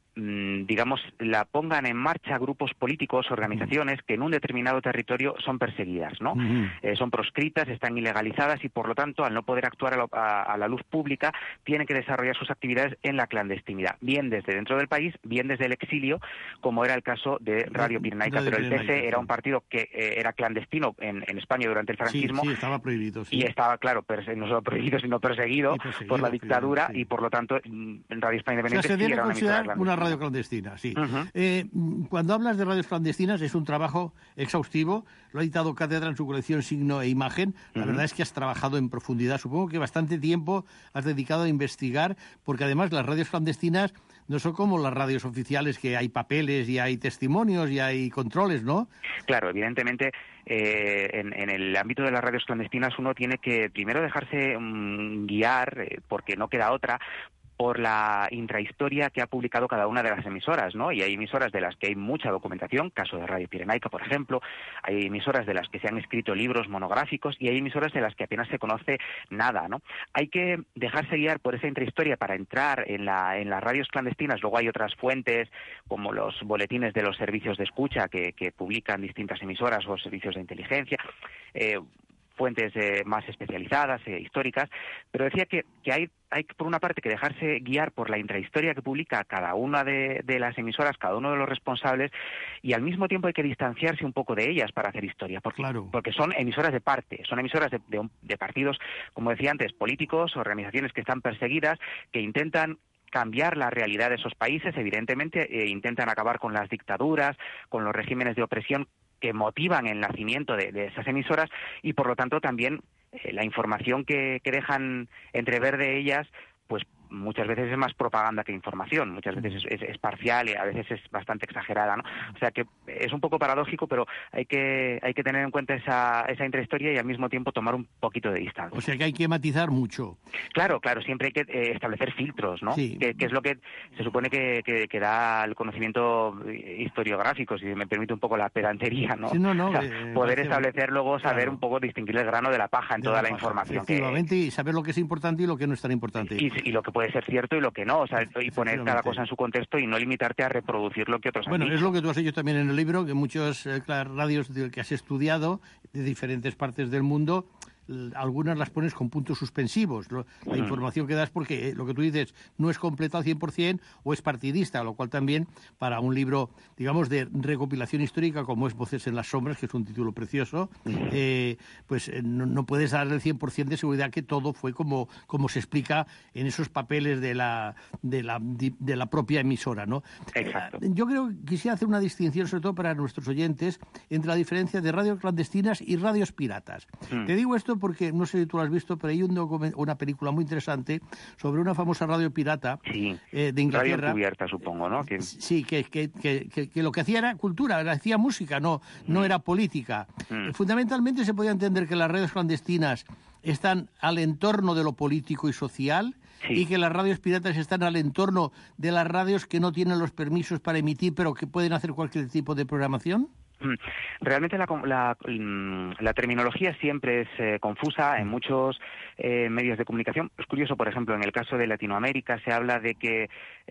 digamos, la pongan en marcha grupos políticos, organizaciones que en un determinado territorio son perseguidas, ¿no? Uh-huh. Eh, son proscritas, están ilegalizadas y, por lo tanto, al no poder actuar a, lo, a, a la luz pública, tienen que desarrollar sus actividades en la clandestinidad, bien desde dentro del país, bien desde el exilio, como era el caso de Radio Pirenaica. Pero el P S era un partido que eh, era clandestino en, en España durante el franquismo. Sí, sí, estaba prohibido, sí. Y estaba, claro, perse- no solo prohibido, sino perseguido, perseguido por la dictadura, sí. Y, por lo tanto, en Radio España Independiente o sea, se sí era una emisora clandestina. Una radio clandestina, sí. Uh-huh. Eh, cuando hablas de radios clandestinas es un trabajo exhaustivo, lo ha editado Cátedra en su colección Signo e Imagen. La uh-huh. verdad es que has trabajado en profundidad, supongo que bastante tiempo has dedicado a investigar, porque además las radios clandestinas no son como las radios oficiales, que hay papeles y hay testimonios y hay controles, ¿no? Claro, evidentemente eh, en, en el ámbito de las radios clandestinas uno tiene que primero dejarse um, guiar, eh, porque no queda otra, por la intrahistoria que ha publicado cada una de las emisoras, ¿no? Y hay emisoras de las que hay mucha documentación, caso de Radio Pirenaica, por ejemplo, hay emisoras de las que se han escrito libros monográficos y hay emisoras de las que apenas se conoce nada, ¿no? Hay que dejarse guiar por esa intrahistoria para entrar en la en las radios clandestinas. Luego hay otras fuentes, como los boletines de los servicios de escucha que, que publican distintas emisoras o servicios de inteligencia, eh, fuentes eh, más especializadas, eh, históricas, pero decía que, que hay, hay por una parte que dejarse guiar por la intrahistoria que publica cada una de, de las emisoras, cada uno de los responsables, y al mismo tiempo hay que distanciarse un poco de ellas para hacer historia, porque, claro. porque son emisoras de parte, son emisoras de, de, de partidos, como decía antes, políticos, organizaciones que están perseguidas, que intentan cambiar la realidad de esos países, evidentemente, eh, intentan acabar con las dictaduras, con los regímenes de opresión que motivan el nacimiento de, de esas emisoras, y por lo tanto también eh, la información que, que dejan entrever de ellas, pues muchas veces es más propaganda que información, muchas veces es, es, es parcial y a veces es bastante exagerada, ¿no? O sea que es un poco paradójico, pero hay que hay que tener en cuenta esa, esa intrahistoria y al mismo tiempo tomar un poquito de distancia. O sea que hay que matizar mucho. Claro, claro, siempre hay que eh, establecer filtros, ¿no? Sí. Que, que es lo que se supone que, que, que da el conocimiento historiográfico, si me permite un poco la pedantería, ¿no? Sí, no, no, o sea, eh, poder eh, establecer luego, saber claro. un poco distinguir el grano de la paja en de toda la, la paja, información. Efectivamente, que, y saber lo que es importante y lo que no es tan importante. Y, y lo que puede ser cierto y lo que no, o sea, y poner cada cosa en su contexto y no limitarte a reproducir lo que otros bueno, han dicho. Bueno, es lo que tú has hecho también en el libro, que muchas eh, radios de, que has estudiado de diferentes partes del mundo, algunas las pones con puntos suspensivos, lo, la mm. información que das, porque eh, lo que tú dices no es completa al cien por cien o es partidista, lo cual también para un libro, digamos, de recopilación histórica como es Voces en las sombras, que es un título precioso, mm. eh, pues eh, no, no puedes darle el cien por cien de seguridad que todo fue como, como se explica en esos papeles de la, de la, de la propia emisora, ¿no? Exacto. Eh, yo creo que quisiera hacer una distinción, sobre todo para nuestros oyentes, entre la diferencia de radios clandestinas y radios piratas. Mm. Te digo esto porque, no sé si tú lo has visto, pero hay un document- una película muy interesante sobre una famosa radio pirata sí. eh, de Inglaterra. Radio encubierta, supongo, ¿no? Que... Sí, que, que, que, que, que lo que hacía era cultura, hacía música, no, mm. no era política. Mm. Fundamentalmente se podía entender que las radios clandestinas están al entorno de lo político y social, sí. y que las radios piratas están al entorno de las radios que no tienen los permisos para emitir, pero que pueden hacer cualquier tipo de programación. Realmente la, la, la terminología siempre es eh, confusa en muchos eh, medios de comunicación. Es curioso, por ejemplo, en el caso de Latinoamérica se habla de que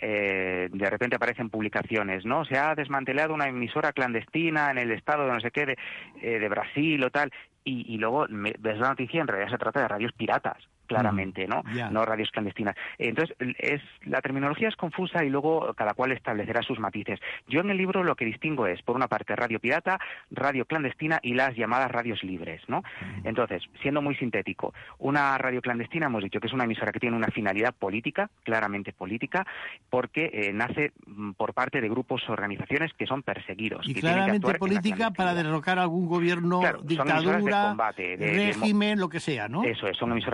eh, de repente aparecen publicaciones, ¿no? Se ha desmantelado una emisora clandestina en el estado de no sé qué, de, eh, de Brasil o tal, y, y luego ves la noticia, en realidad se trata de radios piratas. Claramente, ¿no? Yeah. No radios clandestinas. Entonces, es la terminología es confusa y luego cada cual establecerá sus matices. Yo en el libro lo que distingo es, por una parte, radio pirata, radio clandestina y las llamadas radios libres, ¿no? Mm. Entonces, siendo muy sintético, una radio clandestina hemos dicho que es una emisora que tiene una finalidad política, claramente política, porque eh, nace por parte de grupos o organizaciones que son perseguidos. Y que claramente política para derrocar algún gobierno, claro, dictadura, de combate, de, régimen, de, lo que sea, ¿no? Eso es, son emisoras de combate,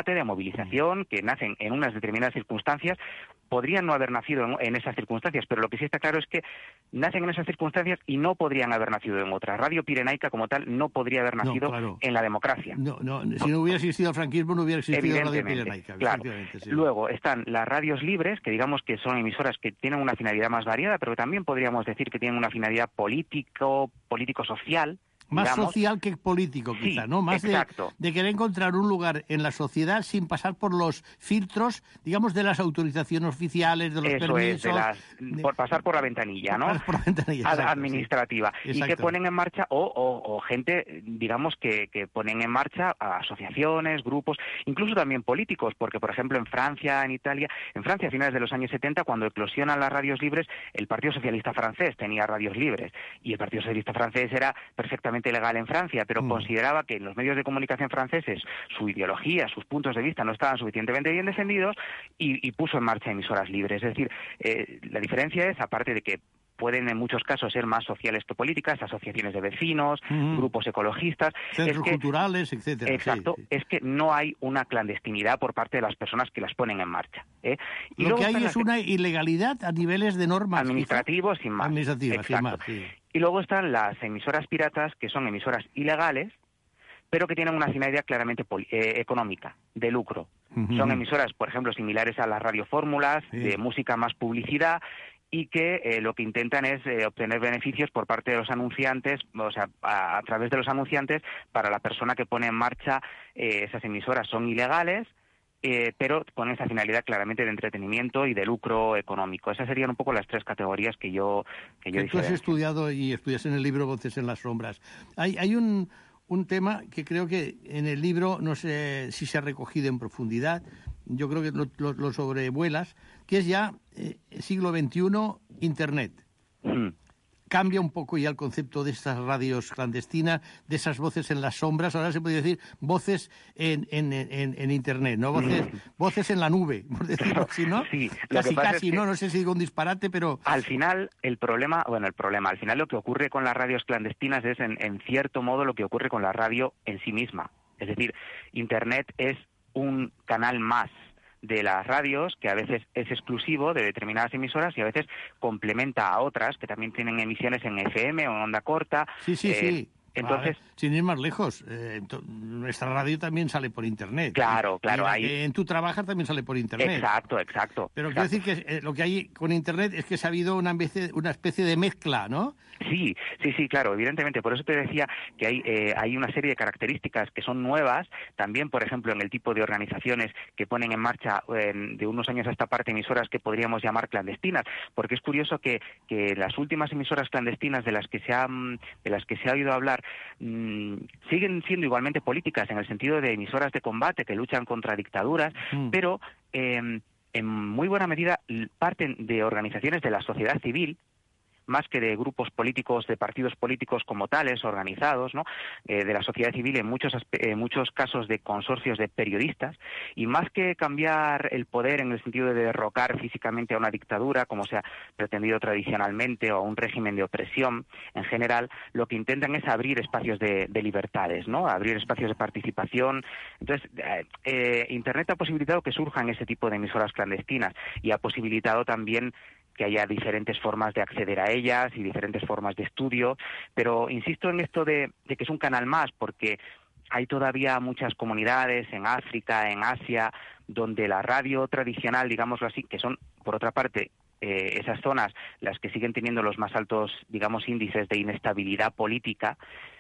combate, de movilización, que nacen en unas determinadas circunstancias. Podrían no haber nacido en, en esas circunstancias, pero lo que sí está claro es que nacen en esas circunstancias y no podrían haber nacido en otras. Radio Pirenaica, como tal, no podría haber nacido no, claro. en la democracia. No, no, si no hubiera existido el franquismo, no hubiera existido Radio Pirenaica. Claro. Sí. Luego están las radios libres, que digamos que son emisoras que tienen una finalidad más variada, pero que también podríamos decir que tienen una finalidad político, político-social. Más digamos. social que político, quizá, sí, ¿no? Más de, de querer encontrar un lugar en la sociedad sin pasar por los filtros, digamos, de las autorizaciones oficiales, de los Eso permisos... Es, de las, de... por pasar por la ventanilla, ¿no? Por la ventanilla, Ad, exacto, administrativa. Sí. Y que ponen en marcha, o, o, o gente, digamos, que, que ponen en marcha asociaciones, grupos, incluso también políticos, porque, por ejemplo, en Francia, en Italia, en Francia a finales de los años setenta, cuando eclosionan las radios libres, el Partido Socialista francés tenía radios libres, y el Partido Socialista francés era perfectamente legal en Francia, pero mm. consideraba que en los medios de comunicación franceses su ideología, sus puntos de vista no estaban suficientemente bien defendidos y, y puso en marcha emisoras libres. Es decir, eh, la diferencia es, aparte de que pueden en muchos casos ser más sociales que políticas, asociaciones de vecinos, mm. grupos ecologistas... Centros es que, culturales, etcétera. Exacto, sí, sí. Es que no hay una clandestinidad por parte de las personas que las ponen en marcha. ¿eh? Y Lo que hay es las... una ilegalidad a niveles de normas. Administrativos, sin más. Administrativas, sin más, sí. Y luego están las emisoras piratas, que son emisoras ilegales, pero que tienen una finalidad claramente eh, económica, de lucro. Uh-huh. Son emisoras, por ejemplo, similares a las radiofórmulas, sí. de música más publicidad, y que eh, lo que intentan es eh, obtener beneficios por parte de los anunciantes, o sea, a, a través de los anunciantes, para la persona que pone en marcha eh, esas emisoras. Son ilegales, Eh, pero con esa finalidad claramente de entretenimiento y de lucro económico. Esas serían un poco las tres categorías que yo que yo que tú has estudiado y estudias en el libro Voces en las sombras. Hay, hay un, un tema que creo que en el libro, no sé si se ha recogido en profundidad, yo creo que lo, lo, lo sobrevuelas, que es ya eh, siglo veintiuno, Internet. Mm. Cambia un poco ya el concepto de estas radios clandestinas, de esas voces en las sombras. Ahora se puede decir voces en, en, en, en Internet, ¿no? Voces, voces en la nube, por decirlo así, ¿no? Sí, casi, casi, es ¿no? No sé si digo un disparate, pero... Al final, el problema, bueno, el problema, al final lo que ocurre con las radios clandestinas es, en, en cierto modo, lo que ocurre con la radio en sí misma. Es decir, Internet es un canal más de las radios, que a veces es exclusivo de determinadas emisoras y a veces complementa a otras que también tienen emisiones en F M o en onda corta. Sí, sí, eh, sí. Entonces, ver, sin ir más lejos, eh, nuestra radio también sale por Internet. Claro, claro. Ahí... En tu trabajo también sale por Internet. Exacto, exacto. Pero exacto. quiero decir que eh, lo que hay con Internet es que se ha habido una especie, una especie de mezcla, ¿no? Sí, sí, sí, claro, evidentemente. Por eso te decía que hay, eh, hay una serie de características que son nuevas, también, por ejemplo, en el tipo de organizaciones que ponen en marcha eh, de unos años a esta parte emisoras que podríamos llamar clandestinas, porque es curioso que, que las últimas emisoras clandestinas de las que se ha, de las que se ha oído hablar mmm, siguen siendo igualmente políticas, en el sentido de emisoras de combate que luchan contra dictaduras, mm. pero eh, en muy buena medida parten de organizaciones de la sociedad civil, más que de grupos políticos, de partidos políticos como tales, organizados, ¿no? Eh, de la sociedad civil, en muchos, en muchos casos de consorcios de periodistas, y más que cambiar el poder en el sentido de derrocar físicamente a una dictadura, como se ha pretendido tradicionalmente, o a un régimen de opresión, en general, lo que intentan es abrir espacios de, de libertades, ¿no? Abrir espacios de participación. Entonces, eh, Internet ha posibilitado que surjan ese tipo de emisoras clandestinas, y ha posibilitado también que haya diferentes formas de acceder a ellas y diferentes formas de estudio, pero insisto en esto de, de que es un canal más, porque hay todavía muchas comunidades en África, en Asia, donde la radio tradicional, digámoslo así, que son, por otra parte, eh, esas zonas las que siguen teniendo los más altos, digamos, índices de inestabilidad política,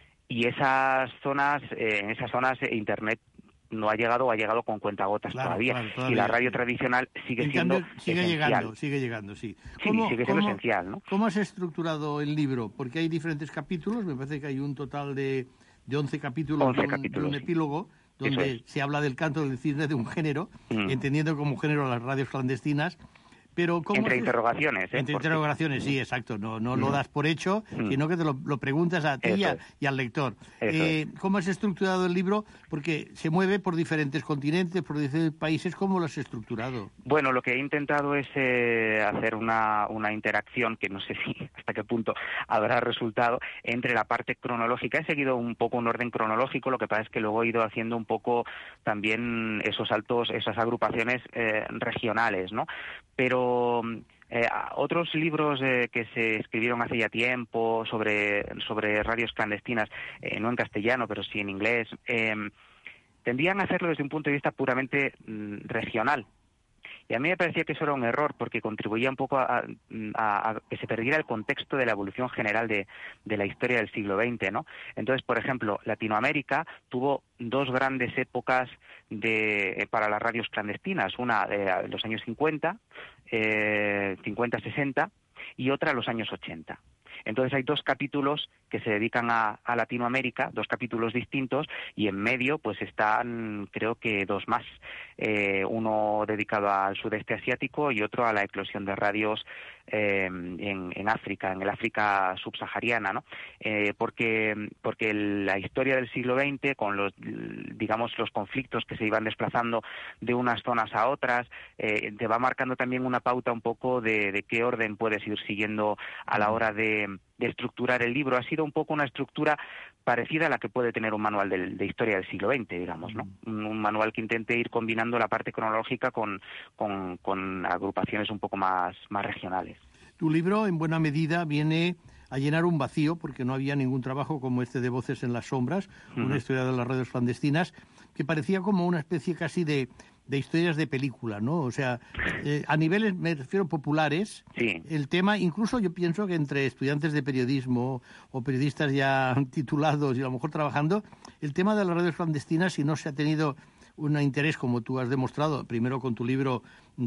y esas zonas, eh, en esas zonas eh, Internet no ha llegado o ha llegado con cuentagotas claro, todavía. Claro, todavía. Y la radio tradicional sigue en siendo cambio, sigue esencial. llegando, sigue llegando, sí. Sí, sigue siendo esencial, ¿no? ¿Cómo has estructurado el libro? Porque hay diferentes capítulos, me parece que hay un total de, de once capítulos, once de, un, capítulos de un epílogo, donde es. se habla del canto del cisne de un género, mm. entendiendo como género las radios clandestinas, Pero ¿cómo Entre haces? interrogaciones, ¿eh? Entre Porque... interrogaciones, sí, exacto. No, no Mm. lo das por hecho, Mm. sino que te lo, lo preguntas a ti y, Eso a- es. y al lector. Eso Eh, ¿Cómo has estructurado el libro? Porque se mueve por diferentes continentes, por diferentes países. ¿Cómo lo has estructurado? Bueno, lo que he intentado es eh, hacer una, una interacción que no sé si hasta qué punto habrá resultado entre la parte cronológica. He seguido un poco un orden cronológico, lo que pasa es que luego he ido haciendo un poco también esos saltos, esas agrupaciones eh, regionales, ¿no? Pero eh, otros libros eh, que se escribieron hace ya tiempo sobre, sobre radios clandestinas, eh, no en castellano, pero sí en inglés, eh, tendían a hacerlo desde un punto de vista puramente mm, regional. Y a mí me parecía que eso era un error porque contribuía un poco a, a, a que se perdiera el contexto de la evolución general de, de la historia del siglo veinte, ¿no? Entonces, por ejemplo, Latinoamérica tuvo dos grandes épocas de, para las radios clandestinas, una de los años cincuenta, eh, cincuenta sesenta, y otra los años ochenta. Entonces hay dos capítulos que se dedican a, a Latinoamérica, dos capítulos distintos, y en medio pues están creo que dos más, eh, uno dedicado al sudeste asiático y otro a la eclosión de radios eh, en, en África, en el África subsahariana, ¿no? Eh, porque porque la historia del siglo veinte, con los digamos los conflictos que se iban desplazando de unas zonas a otras, eh, te va marcando también una pauta un poco de, de qué orden puedes ir siguiendo a la hora de de estructurar el libro. Ha sido un poco una estructura parecida a la que puede tener un manual de, de historia del siglo veinte, digamos, ¿no? Un, un manual que intente ir combinando la parte cronológica con, con, con agrupaciones un poco más, más regionales. Tu libro, en buena medida, viene a llenar un vacío, porque no había ningún trabajo como este de Voces en las Sombras, uh-huh. una historia de las radios clandestinas, que parecía como una especie casi de, de historias de película, ¿no? O sea, eh, a niveles, me refiero, populares, sí. el tema, incluso yo pienso que entre estudiantes de periodismo o periodistas ya titulados y a lo mejor trabajando, el tema de las radios clandestinas, si no se ha tenido un interés, como tú has demostrado, primero con tu libro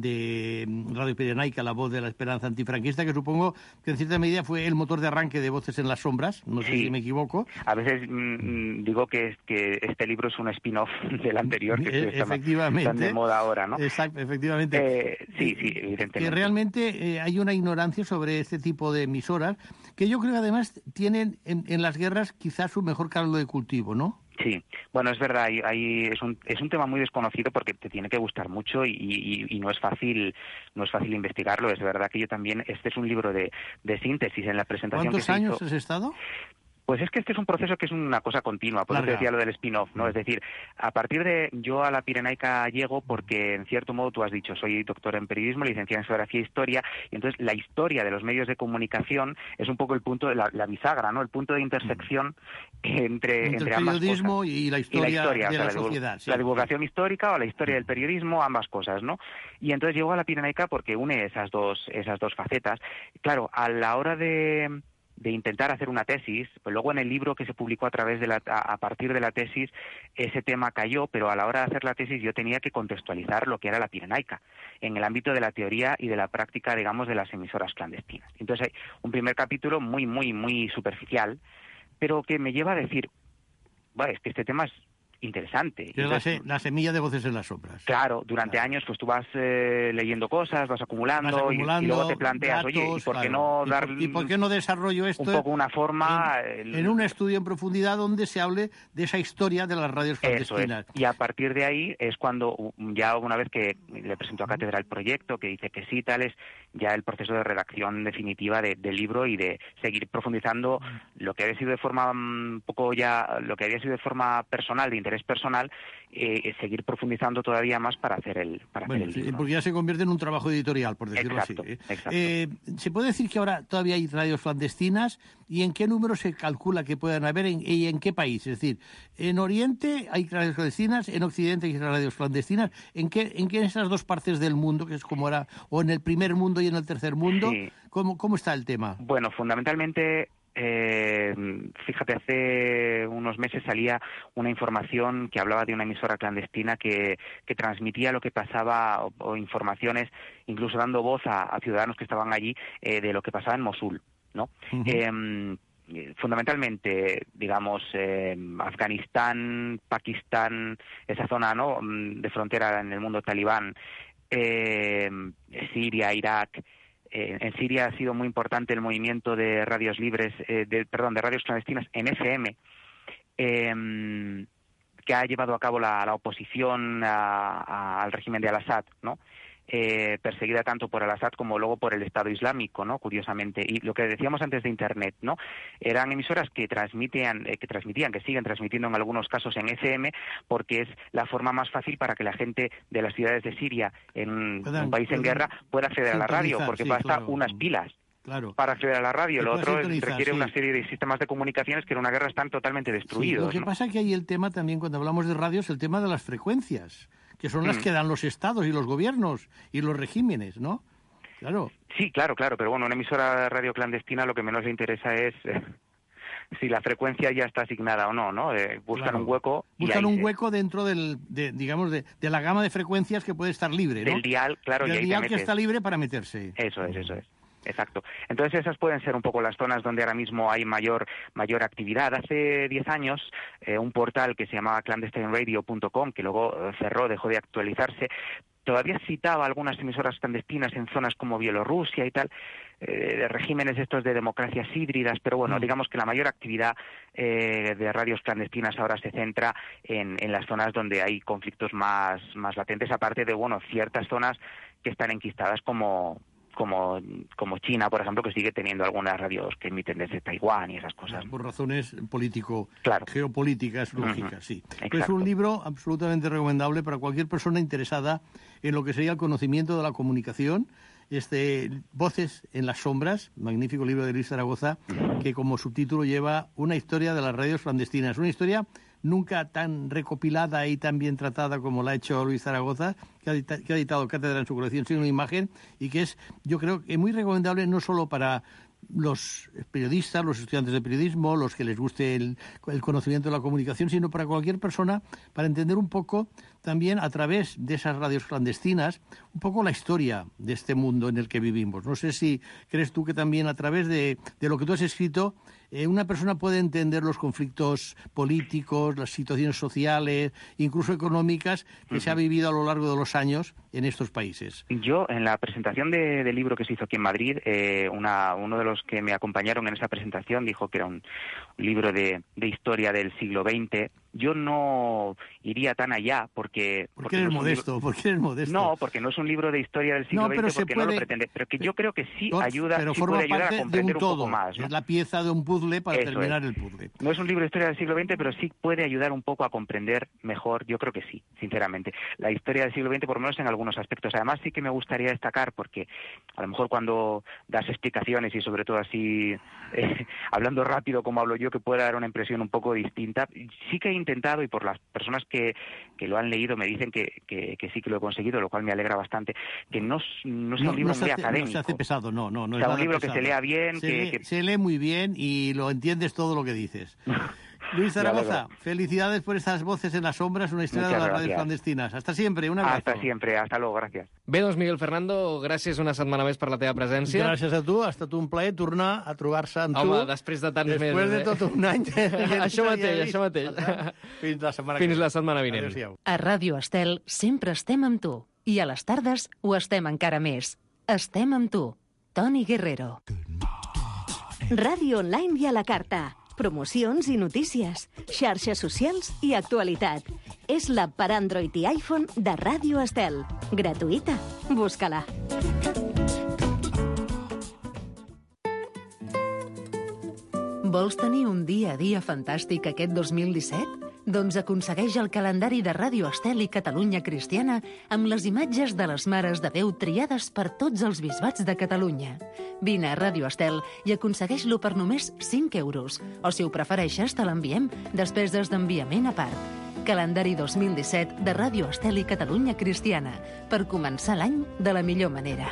de Radio Pirenaica, La voz de la esperanza antifranquista, que supongo que en cierta medida fue el motor de arranque de Voces en las Sombras, no sé sí. si me equivoco. A veces mmm, digo que, que este libro es un spin-off del anterior, que e- efectivamente. Tan de moda ahora, ¿no? Exacto, efectivamente. Eh, sí, sí, evidentemente. Que realmente eh, hay una ignorancia sobre este tipo de emisoras, que yo creo que además tienen en, en las guerras quizás su mejor caldo de cultivo, ¿no? Sí, bueno, es verdad, hay, hay, es, un, es un tema muy desconocido porque te tiene que gustar mucho y, y, y no es fácil no es fácil investigarlo. Es verdad que yo también, este es un libro de, de síntesis en la presentación que se hizo. ¿Cuántos años has estado? Pues es que este es un proceso que es una cosa continua, por eso te decía lo del spin-off, ¿no? Es decir, a partir de yo a la Pirenaica llego porque, en cierto modo, tú has dicho, soy doctor en periodismo, licenciado en geografía e historia, y entonces la historia de los medios de comunicación es un poco el punto de la, la bisagra, ¿no? El punto de intersección entre, entre, entre el ambas periodismo cosas. y la historia, y la historia de o sea, la la sociedad. Sí. La divulgación histórica o la historia del periodismo, ambas cosas, ¿no? Y entonces llego a la Pirenaica porque une esas dos, esas dos facetas. Claro, a la hora de... de intentar hacer una tesis, pues luego en el libro que se publicó a través de la, a, a partir de la tesis, ese tema cayó, pero a la hora de hacer la tesis yo tenía que contextualizar lo que era la Pirenaica, en el ámbito de la teoría y de la práctica, digamos, de las emisoras clandestinas. Entonces hay un primer capítulo muy, muy, muy superficial, pero que me lleva a decir, bueno, es que este tema es interesante. Es la, se, la semilla de Voces en las Sombras. Claro, durante claro. años pues tú vas eh, leyendo cosas, vas acumulando, vas acumulando y, y luego te planteas, datos, oye, ¿y por qué claro. no dar ¿Y por, ¿Y por qué no desarrollo esto un poco una forma en, en un estudio en profundidad donde se hable de esa historia de las radios clandestinas? Es. Y a partir de ahí es cuando, ya una vez que le presentó a Cátedra el proyecto, que dice que sí, tal, es ya el proceso de redacción definitiva de, del libro y de seguir profundizando lo que había sido de forma un poco ya, lo que había sido de forma personal, de interés personal, Eh, seguir profundizando todavía más para hacer el, para bueno, hacer el libro. Sí, porque ya se convierte en un trabajo editorial, por decirlo exacto, así. ¿eh? Exacto. Eh, ¿Se puede decir que ahora todavía hay radios clandestinas? ¿Y en qué número se calcula que puedan haber en, y en qué país? Es decir, en Oriente hay radios clandestinas, en Occidente hay radios clandestinas. ¿En qué, en qué en esas dos partes del mundo, que es como era, o en el primer mundo y en el tercer mundo, sí. ¿cómo, cómo está el tema? Bueno, fundamentalmente... Eh, fíjate, hace unos meses salía una información que hablaba de una emisora clandestina que, que transmitía lo que pasaba o, o informaciones, incluso dando voz a, a ciudadanos que estaban allí eh, de lo que pasaba en Mosul, ¿no? Uh-huh. Eh, fundamentalmente, digamos, eh, Afganistán, Pakistán, esa zona, ¿no?, de frontera en el mundo talibán, eh, Siria, Irak. Eh, en Siria ha sido muy importante el movimiento de radios libres, eh, de, perdón, de radios clandestinas en F M, eh, que ha llevado a cabo la, la oposición a, a, al régimen de Al-Assad, ¿no? Eh, perseguida tanto por Al-Assad como luego por el Estado Islámico, ¿no? Curiosamente. Y lo que decíamos antes de Internet, ¿no? Eran emisoras que transmitían, eh, que transmitían, que siguen transmitiendo en algunos casos en F M, porque es la forma más fácil para que la gente de las ciudades de Siria, en puedan, un país en guerra, pueda acceder a la radio, porque sí, basta claro. unas pilas. Claro. Para acceder a la radio. Lo otro es, requiere sí. una serie de sistemas de comunicaciones que en una guerra están totalmente destruidos. Sí, lo que ¿no? pasa es que hay el tema también, cuando hablamos de radio, es el tema de las frecuencias, que son las mm. que dan los estados y los gobiernos y los regímenes, ¿no? Claro. Sí, claro, claro, pero bueno, una emisora de radio clandestina lo que menos le interesa es eh, si la frecuencia ya está asignada o no, ¿no? Eh, buscan claro. un hueco. Y buscan un se... hueco dentro del, de, digamos, de, de la gama de frecuencias que puede estar libre, ¿no? Del dial, claro. Del y ahí dial te que metes. está libre para meterse. Eso es, eso es. Exacto. Entonces esas pueden ser un poco las zonas donde ahora mismo hay mayor mayor actividad. Hace diez años eh, un portal que se llamaba clandestine radio punto com, que luego eh, cerró, dejó de actualizarse, todavía citaba algunas emisoras clandestinas en zonas como Bielorrusia y tal, eh, de regímenes estos de democracias híbridas, pero bueno, mm. digamos que la mayor actividad eh, de radios clandestinas ahora se centra en, en las zonas donde hay conflictos más, más latentes, aparte de, bueno, ciertas zonas que están enquistadas como... Como, como China, por ejemplo, que sigue teniendo algunas radios que emiten desde Taiwán y esas cosas. Por razones político, claro. geopolíticas, lógicas, uh-huh. sí. Exacto. Es un libro absolutamente recomendable para cualquier persona interesada en lo que sería el conocimiento de la comunicación. Este, Voces en las sombras, magnífico libro de Luis Zaragoza, que como subtítulo lleva una historia de las radios clandestinas. Una historia nunca tan recopilada y tan bien tratada como la ha hecho Luis Zaragoza, que ha, edita, que ha editado Cátedra en su colección Signo e Imagen, y que es, yo creo, que muy recomendable no solo para los periodistas, los estudiantes de periodismo, los que les guste el, el conocimiento de la comunicación, sino para cualquier persona, para entender un poco también a través de esas radios clandestinas, un poco la historia de este mundo en el que vivimos. No sé si crees tú que también a través de, de lo que tú has escrito, eh, una persona puede entender los conflictos políticos, las situaciones sociales, incluso económicas, que uh-huh. se ha vivido a lo largo de los años en estos países. Yo, en la presentación de, del libro que se hizo aquí en Madrid, eh, una, uno de los que me acompañaron en esa presentación dijo que era un, un libro de, de historia del siglo veinte. Yo no iría tan allá porque... ¿Por qué eres no modesto? Libro... ¿Por qué eres modesto? No, porque no es un libro de historia del siglo no, veinte, porque puede... no lo pretende. Pero que yo creo que sí Tot, ayuda, pero sí forma puede ayudar parte a comprender de un, todo. un poco más, ¿no? Es la pieza de un puzzle para Eso terminar es. el puzzle. No es un libro de historia del siglo veinte, pero sí puede ayudar un poco a comprender mejor, yo creo que sí, sinceramente, la historia del siglo veinte, por lo menos en algunos aspectos. Además, sí que me gustaría destacar, porque a lo mejor cuando das explicaciones y sobre todo así, eh, hablando rápido como hablo yo, que pueda dar una impresión un poco distinta, sí que he intentado, y por las personas que, que lo han leído me dicen que, que, que sí que lo he conseguido, lo cual me alegra bastante, que no, no sea no, un libro no muy hace, académico. No se hace pesado, no, no. no o sea, es un libro pesado. que se lea bien. Se, que, lee, que... se lee muy bien y lo entiendes todo lo que dices. Luis Zaragoza, felicidades por estas Voces en las sombras, una historia Muchas de las gracias. radios clandestinas. Hasta siempre, un abrazo. Hasta siempre, hasta luego, gràcies. Bé, doncs, Miguel Fernando, gràcies una setmana més per la teva presència. Gràcies a tu, ha estat un plaer tornar a trobar-se amb tu. Home, després de tants mesos. Després de tot un any. Això mateix, això mateix. Fins la setmana Fins la setmana vinent. Adéu-siau. A Ràdio Estel sempre estem amb tu. I a les tardes ho estem encara més. Estem amb tu. Toni Guerrero. Ràdio online i a la carta. Promocions i notícies, xarxes socials i actualitat. És l'app per Android i iPhone de Ràdio Estel. Gratuïta. Busca-la. Vols tenir un dia a dia fantàstic aquest dos mil disset? Doncs aconsegueix el calendari de Ràdio Estel i Catalunya Cristiana amb les imatges de les Mares de Déu triades per tots els bisbats de Catalunya. Vine a Ràdio Estel i aconsegueix-lo per només cinc euros. O si ho prefereixes, te l'enviem despeses d'enviament a part. Calendari dos mil disset de Ràdio Estel i Catalunya Cristiana, per començar l'any de la millor manera.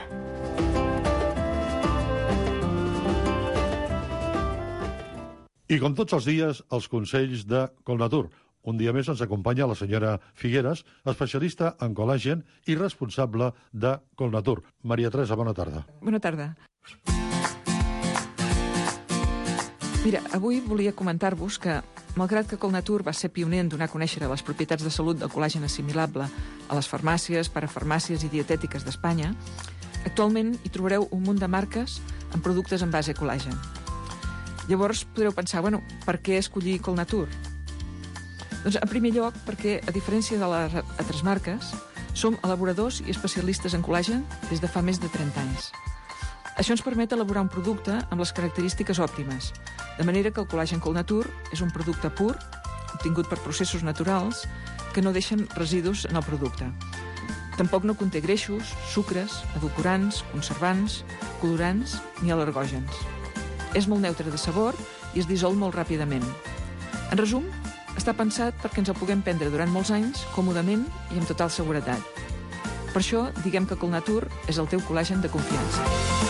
I com tots els dies, els consells de Colnatur. Un dia més ens acompanya la senyora Figueras, especialista en col·làgen i responsable de Colnatur. Maria Teresa, bona tarda. Bona tarda. Mira, avui volia comentar-vos que, malgrat que Colnatur va ser pioner en donar a conèixer les propietats de salut del col·làgen assimilable a les farmàcies, parafarmàcies i dietètiques d'Espanya, actualment hi trobareu un munt de marques amb productes en base a col·làgen. Llavors podreu pensar, bueno, per què escollir Colnatur? Doncs, en primer lloc, perquè, a diferència de les altres marques, som elaboradors i especialistes en col·làgen des de fa més de trenta anys. Això ens permet elaborar un producte amb les característiques òptimes, de manera que el col·làgen Colnatur és un producte pur, obtingut per processos naturals, que no deixen residus en el producte. Tampoc no conté greixos, sucres, edulcorants, conservants, colorants ni al·lergògens. És molt neutre de sabor i es dissol molt ràpidament. En resum, està pensat perquè ens el puguem prendre durant molts anys, còmodament i amb total seguretat. Per això, diguem que Colnatur és el teu col·làgen de confiança.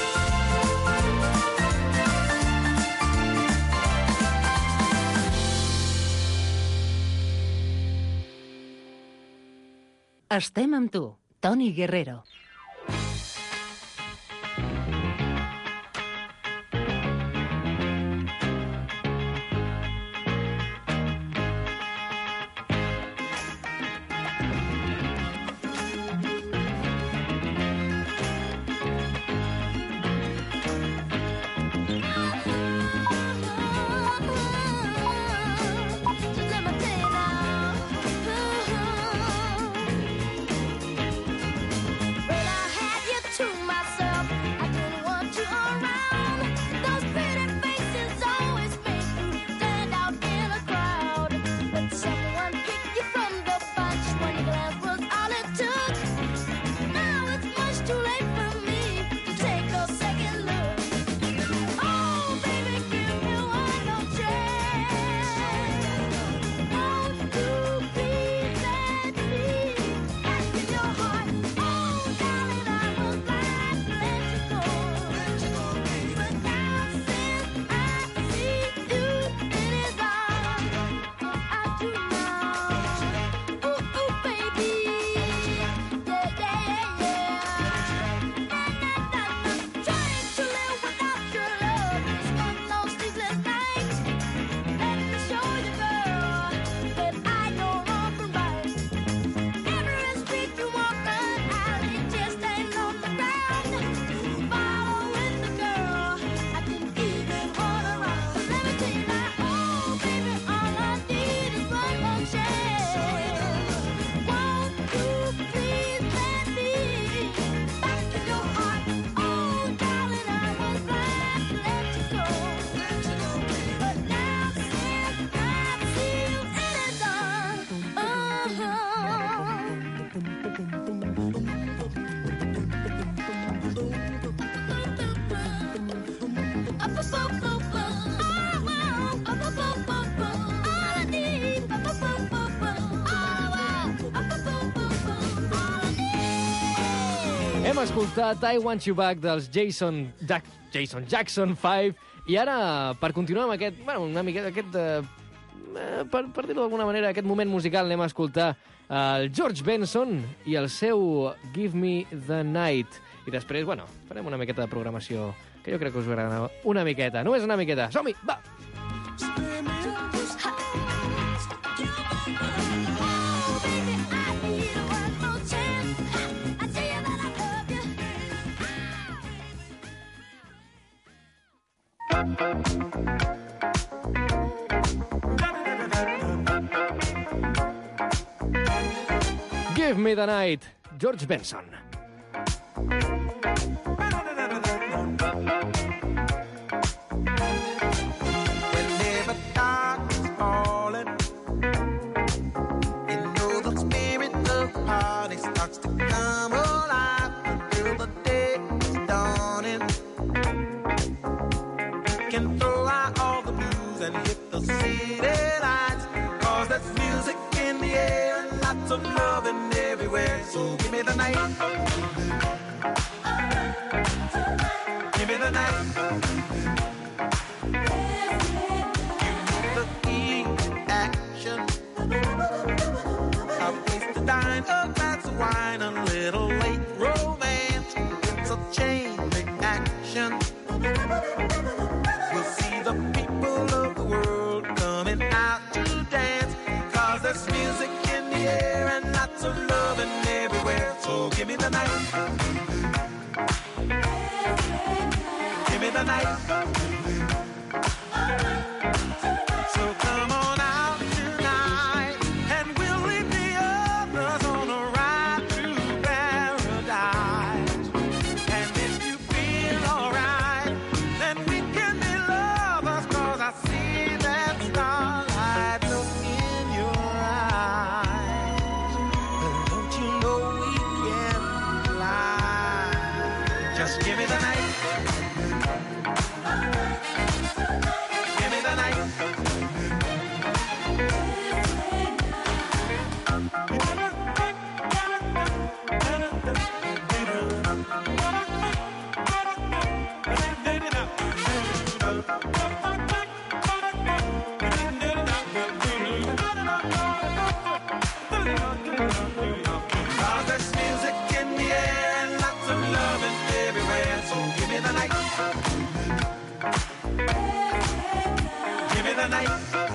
Estem amb tu, Toni Guerrero. Hem escoltat I Want You Back dels Jason, Jack, Jason Jackson five i ara, per continuar amb aquest, bueno, una mica aquest, eh, per, per dir-ho d'alguna manera, aquest moment musical, anem a escoltar el George Benson i el seu Give Me the Night. I després, bueno, farem una miqueta de programació que jo crec que us agradarà una miqueta, només una miqueta. Som-hi, va! Give Me the Night, George Benson. Whenever dark is falling, you know the spirit of the party starts to come alive until the day is dawning. Can throw out all the blues and hit the city lights, 'cause there's music in the air and lots of loving everywhere. So give me the night, give me the night, give me the key action, a place to dine, a glass of wine, a little late romance. It's a chain reaction. We'll see the people the air and lots of loving everywhere. So give me the night. Give me the night. So come on out tonight and we'll leave the others on a ride through paradise. And if you feel alright, then we can be lovers, 'cause I see that starlight look in your eyes. And don't you know we can fly? Just give me the night. Give me the night. Cause there's music in the air and lots of loving everywhere. So give me the night. Give me the night.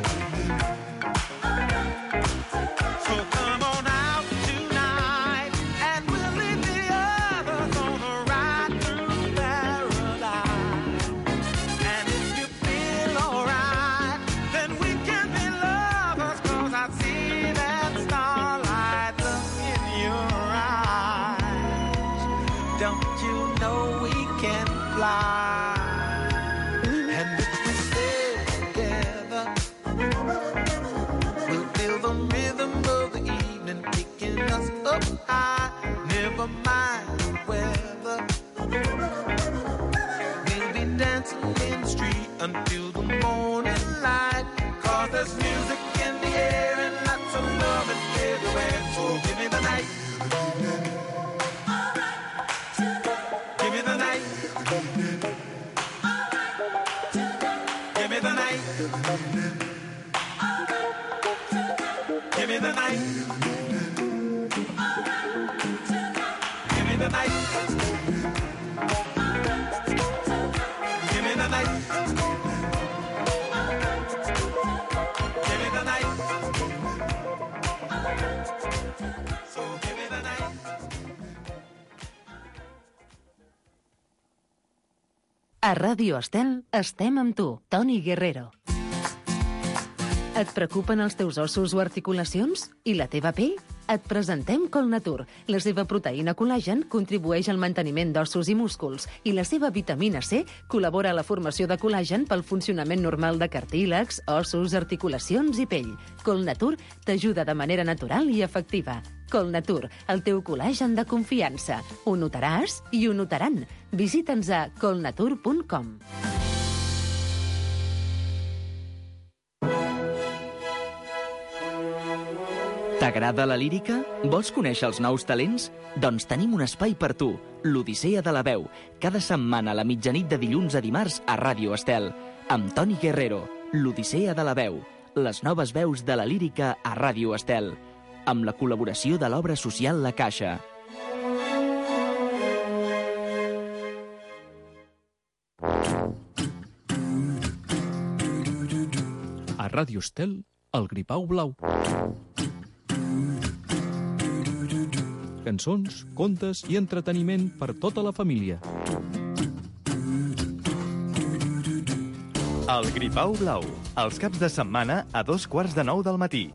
So come on out tonight and we'll leave the others on a ride through paradise. And if you feel alright, then we can be lovers, 'cause I see that starlight look in your eyes. Don't you know we can fly? And if we stay together, we'll feel the rhythm of the evening picking us up high. Never mind the weather, we'll be dancing in the street until the morning light. 'Cause there's music in the air and lots of loving everywhere. So give me the night. Give me the night. Give me the night. Give me the night. Give me the night. Give me the night. Give me the night. So give me the night. A Ràdio Estel estem amb tu, Toni Guerrero. Et preocupen els teus ossos o articulacions? I la teva pell? Et presentem Colnatur. La seva proteïna col·lagen contribueix al manteniment d'ossos i músculs i la seva vitamina C col·labora a la formació de col·lagen pel funcionament normal de cartílags, ossos, articulacions i pell. Colnatur t'ajuda de manera natural i efectiva. Colnatur, el teu col·lagen de confiança. Ho notaràs i ho notaran. Visita'ns a colnatur punt com. T'agrada la lírica? Vols conèixer els nous talents? Doncs tenim un espai per tu, l'Odissea de la Veu, cada setmana a la mitjanit de dilluns a dimarts a Ràdio Estel, amb Toni Guerrero, l'Odissea de la Veu, les noves veus de la lírica a Ràdio Estel, amb la col·laboració de l'obra social La Caixa. A Ràdio Estel, el Gripau Blau. Cançons, contes i entreteniment per tota la família. El Gripau Blau, els caps de setmana a dos quarts de nou del matí.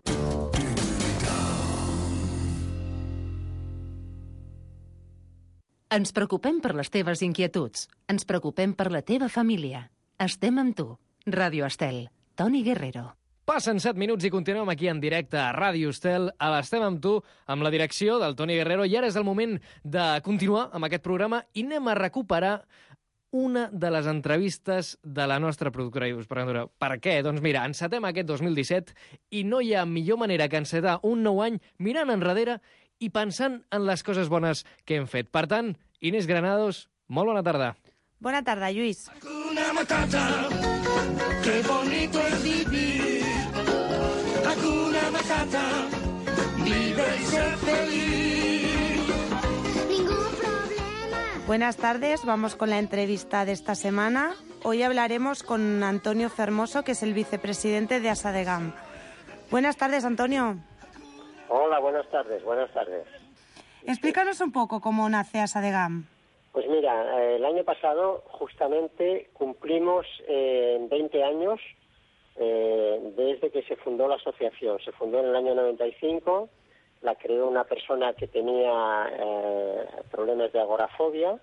Ens preocupem per les teves inquietuds. Ens preocupem per la teva família. Estem amb tu. Ràdio Estel. Toni Guerrero. Passen set minuts i continuem aquí en directe a Ràdio Estel, a l'Estem amb tu, amb la direcció del Toni Guerrero, i ara és el moment de continuar amb aquest programa i anem a recuperar una de les entrevistes de la nostra productora. I us preguntareu, per què? Doncs mira, encetem aquest dos mil disset i no hi ha millor manera que encetar un nou any mirant enrere i pensant en les coses bones que hem fet. Per tant, Inés Granados, molt bona tarda. Bona tarda, Lluís. Hakuna Matata, qué bonito es vivir. Hakuna Matata, vive y ser feliz. Ningún problema. Buenas tardes, vamos con la entrevista de esta semana. Hoy hablaremos con Antonio Fermoso, que es el vicepresidente de ASADEGAM. Buenas tardes, Antonio. Hola, buenas tardes, buenas tardes. Explícanos un poco cómo nace Asadegam. Pues mira, eh, el año pasado justamente cumplimos eh, veinte años eh, desde que se fundó la asociación. Se fundó en el año noventa y cinco, la creó una persona que tenía eh, problemas de agorafobia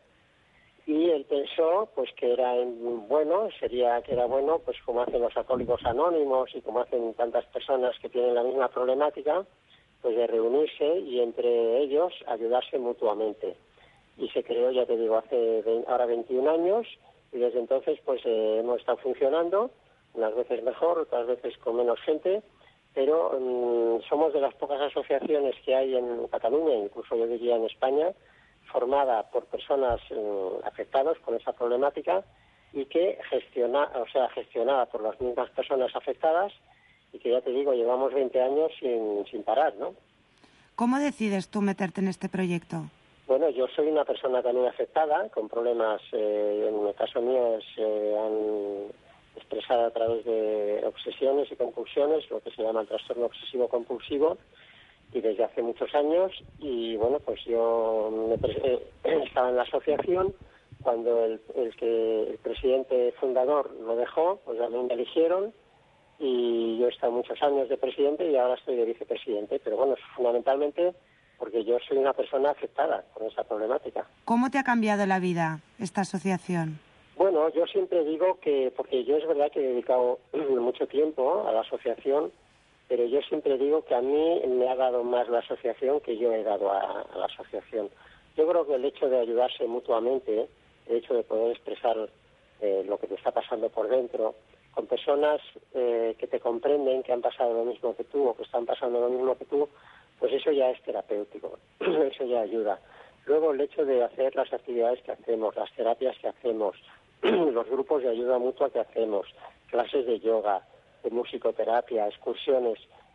y él pensó pues que era bueno, sería que era bueno, pues como hacen los alcohólicos anónimos y como hacen tantas personas que tienen la misma problemática, pues de reunirse y entre ellos ayudarse mutuamente. Y se creó, ya te digo, hace veinte, ahora veintiún años, y desde entonces pues eh, hemos estado funcionando, unas veces mejor, otras veces con menos gente, pero um, somos de las pocas asociaciones que hay en Cataluña, incluso yo diría en España, formada por personas um, afectadas con esa problemática y que gestiona, o sea, gestionada por las mismas personas afectadas, y que ya te digo, llevamos veinte años sin, sin parar, ¿no? ¿Cómo decides tú meterte en este proyecto? Bueno, yo soy una persona también afectada, con problemas, eh, en el caso mío se eh, han expresado a través de obsesiones y compulsiones, lo que se llama el trastorno obsesivo-compulsivo, y desde hace muchos años, y bueno, pues yo me eh, estaba en la asociación, cuando el, el, que, el presidente fundador lo dejó, pues a mí me eligieron, y yo he estado muchos años de presidente y ahora estoy de vicepresidente, pero bueno, fundamentalmente porque yo soy una persona afectada con esa problemática. ¿Cómo te ha cambiado la vida esta asociación? Bueno, yo siempre digo que, porque yo es verdad que he dedicado mucho tiempo a la asociación, pero yo siempre digo que a mí me ha dado más la asociación que yo he dado a, a la asociación. Yo creo que el hecho de ayudarse mutuamente, el hecho de poder expresar eh, lo que te está pasando por dentro, con personas eh, que te comprenden, que han pasado lo mismo que tú o que están pasando lo mismo que tú, pues eso ya es terapéutico, eso ya ayuda. Luego el hecho de hacer las actividades que hacemos, las terapias que hacemos, los grupos de ayuda mutua que hacemos, clases de yoga, de musicoterapia, excursiones,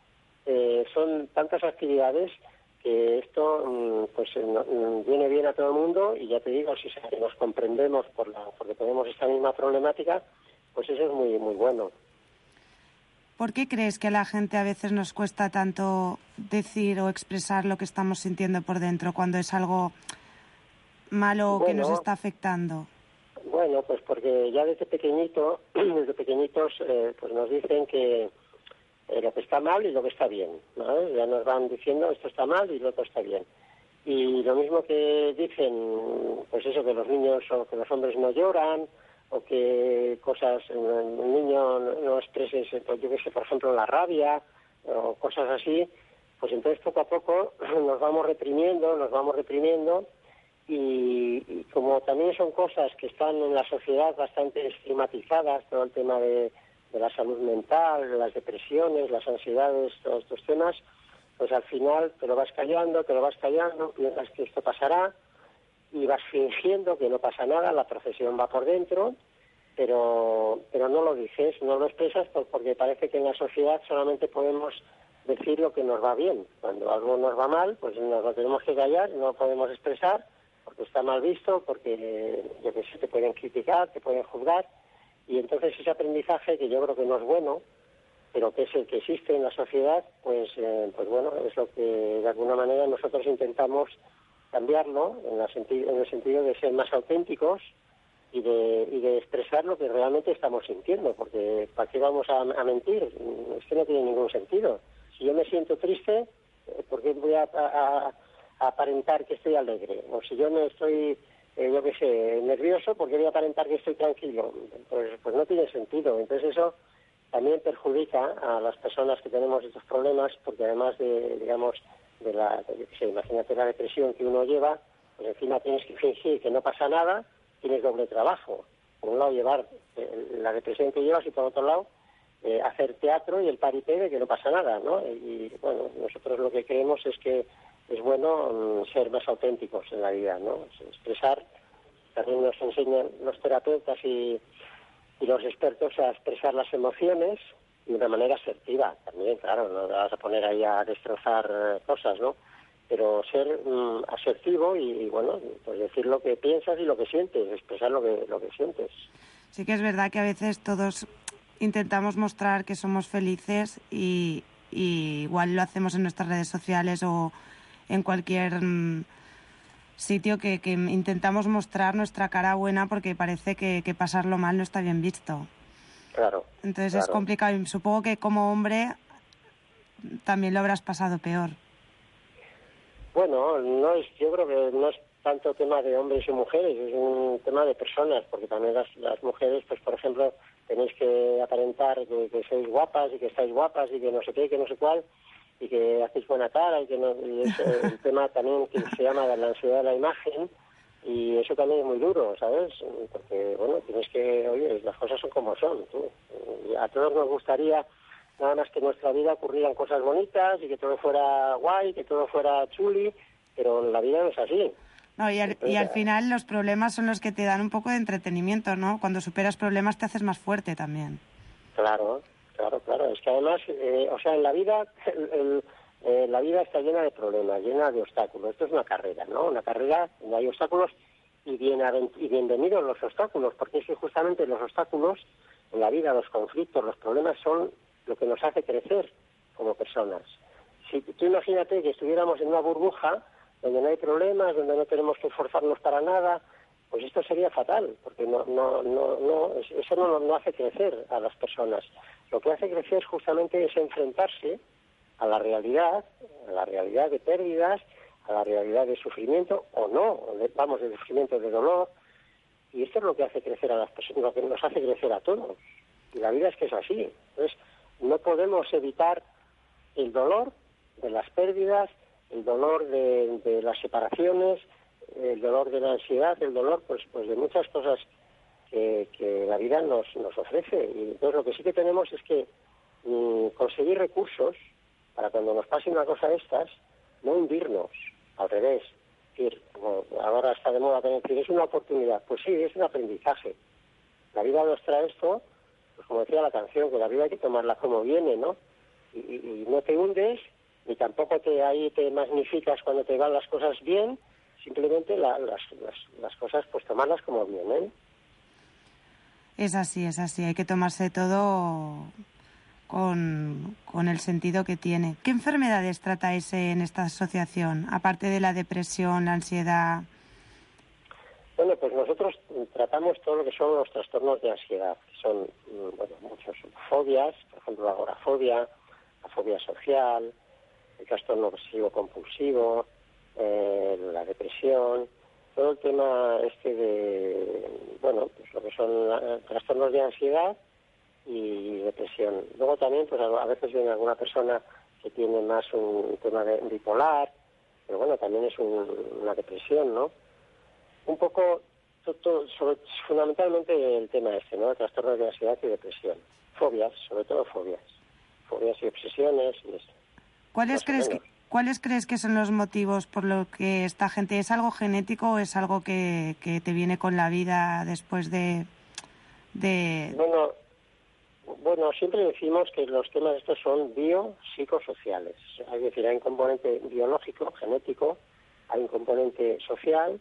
eh, son tantas actividades que esto pues viene bien a todo el mundo, y ya te digo, si nos comprendemos por la, porque tenemos esta misma problemática, pues eso es muy muy bueno. ¿Por qué crees que a la gente a veces nos cuesta tanto decir o expresar lo que estamos sintiendo por dentro cuando es algo malo bueno, que nos está afectando? Bueno, pues porque ya desde pequeñito, desde pequeñitos, eh, pues nos dicen que eh, lo que está mal y lo que está bien, ¿no? Ya nos van diciendo esto está mal y lo otro está bien. Y lo mismo que dicen, pues eso, que los niños o que los hombres no lloran, o que cosas, un niño no exprese, pues yo qué sé, por ejemplo, la rabia, o cosas así, pues entonces poco a poco nos vamos reprimiendo, nos vamos reprimiendo, y, y como también son cosas que están en la sociedad bastante estigmatizadas, todo el tema de, de la salud mental, las depresiones, las ansiedades, todos estos temas, pues al final te lo vas callando, te lo vas callando, piensas que esto pasará, y vas fingiendo que no pasa nada, la profesión va por dentro, pero pero no lo dices, no lo expresas porque parece que en la sociedad solamente podemos decir lo que nos va bien. Cuando algo nos va mal, pues nos lo tenemos que callar, no lo podemos expresar, porque está mal visto, porque yo que sé, te pueden criticar, te pueden juzgar, y entonces ese aprendizaje, que yo creo que no es bueno, pero que es el que existe en la sociedad, pues, eh, pues bueno, es lo que de alguna manera nosotros intentamos cambiarlo en, la senti- en el sentido de ser más auténticos y de, y de expresar lo que realmente estamos sintiendo, porque ¿para qué vamos a, a mentir? Es que no tiene ningún sentido. Si yo me siento triste, ¿por qué voy a, a, a aparentar que estoy alegre? O si yo me estoy, eh, yo qué sé, nervioso, ¿por qué voy a aparentar que estoy tranquilo? Pues, pues no tiene sentido. Entonces eso también perjudica a las personas que tenemos estos problemas, porque además de, digamos, de la, de, sé, imagínate la depresión que uno lleva, pues encima tienes que fingir que no pasa nada, tienes doble trabajo. Por un lado llevar eh, la depresión que llevas y por otro lado eh, hacer teatro y el paripé de que no pasa nada, ¿no? Y bueno, nosotros lo que creemos es que es bueno um, ser más auténticos en la vida, ¿no? Expresar, también nos enseñan los terapeutas y, y los expertos a expresar las emociones de una manera asertiva también, claro, no te vas a poner ahí a destrozar eh, cosas, ¿no? Pero ser um, asertivo y, y, bueno, pues decir lo que piensas y lo que sientes, expresar lo que, lo que sientes. Sí que es verdad que a veces todos intentamos mostrar que somos felices y, y igual lo hacemos en nuestras redes sociales o en cualquier mm, sitio que, que intentamos mostrar nuestra cara buena porque parece que, que pasarlo mal no está bien visto. Claro. Entonces claro. es complicado y supongo que como hombre también lo habrás pasado peor. Bueno, no es, yo creo que no es tanto tema de hombres y mujeres, es un tema de personas, porque también las, las mujeres, pues por ejemplo, tenéis que aparentar que, que sois guapas y que estáis guapas y que no sé qué, que no sé cuál, y que hacéis buena cara y que no, y es el tema también que se llama la ansiedad de la imagen, y eso también es muy duro, ¿sabes? Porque, bueno, tienes que, oye, las cosas son como son, tú. Y a todos nos gustaría nada más que en nuestra vida ocurrieran cosas bonitas y que todo fuera guay, que todo fuera chuli, pero la vida no es así. No, y, al, Entonces, y al final los problemas son los que te dan un poco de entretenimiento, ¿no? Cuando superas problemas te haces más fuerte también. Claro, claro, claro. Es que además, eh, o sea, en la vida, el, el, eh, la vida está llena de problemas, llena de obstáculos. Esto es una carrera, ¿no? Una carrera donde hay obstáculos y, bien, y bienvenidos los obstáculos, porque es que justamente los obstáculos en la vida, los conflictos, los problemas son lo que nos hace crecer como personas. Si tú imagínate que estuviéramos en una burbuja donde no hay problemas, donde no tenemos que esforzarnos para nada, pues esto sería fatal, porque no, no, no, no, eso no, no hace crecer a las personas. Lo que hace crecer justamente es enfrentarse a la realidad, a la realidad de pérdidas, a la realidad de sufrimiento, o no, de, vamos, de sufrimiento, de dolor, y esto es lo que hace crecer a las personas, lo que nos hace crecer a todos. Y la vida es que es así. Entonces, no podemos evitar el dolor de las pérdidas, el dolor de, de las separaciones, el dolor de la ansiedad, el dolor pues pues de muchas cosas que, que la vida nos, nos ofrece. Y entonces lo que sí que tenemos es que mm, conseguir recursos para cuando nos pase una cosa de estas, no hundirnos, al revés. Es decir, como ahora está de moda decir, es una oportunidad. Pues sí, es un aprendizaje. La vida nos trae esto, pues como decía la canción, que la vida hay que tomarla como viene, ¿no? Y, y, y no te hundes, ni tampoco te ahí te magnificas cuando te van las cosas bien, simplemente la, las, las, las cosas pues tomarlas como vienen. Es así, es así, hay que tomarse todo con, con el sentido que tiene. ¿Qué enfermedades tratáis en esta asociación, aparte de la depresión, la ansiedad? Bueno, pues nosotros tratamos todo lo que son los trastornos de ansiedad, que son, bueno, muchos fobias, por ejemplo la agorafobia, la fobia social, el trastorno obsesivo compulsivo, eh, la depresión, todo el tema este de, bueno, pues lo que son la, trastornos de ansiedad y depresión. Luego también, pues a, a veces viene alguna persona que tiene más un tema de bipolar, pero bueno, también es un, una depresión, ¿no? Un poco, todo, sobre, fundamentalmente el tema este, ¿no? Trastornos de ansiedad y depresión. Fobias, sobre todo fobias. Fobias y obsesiones y esto. ¿Cuáles crees que, ¿Cuáles crees que son los motivos por lo que esta gente... ¿Es algo genético o es algo que, que te viene con la vida después de...? de... Bueno, bueno, siempre decimos que los temas estos son biopsicosociales. Es decir, hay un componente biológico, genético, hay un componente social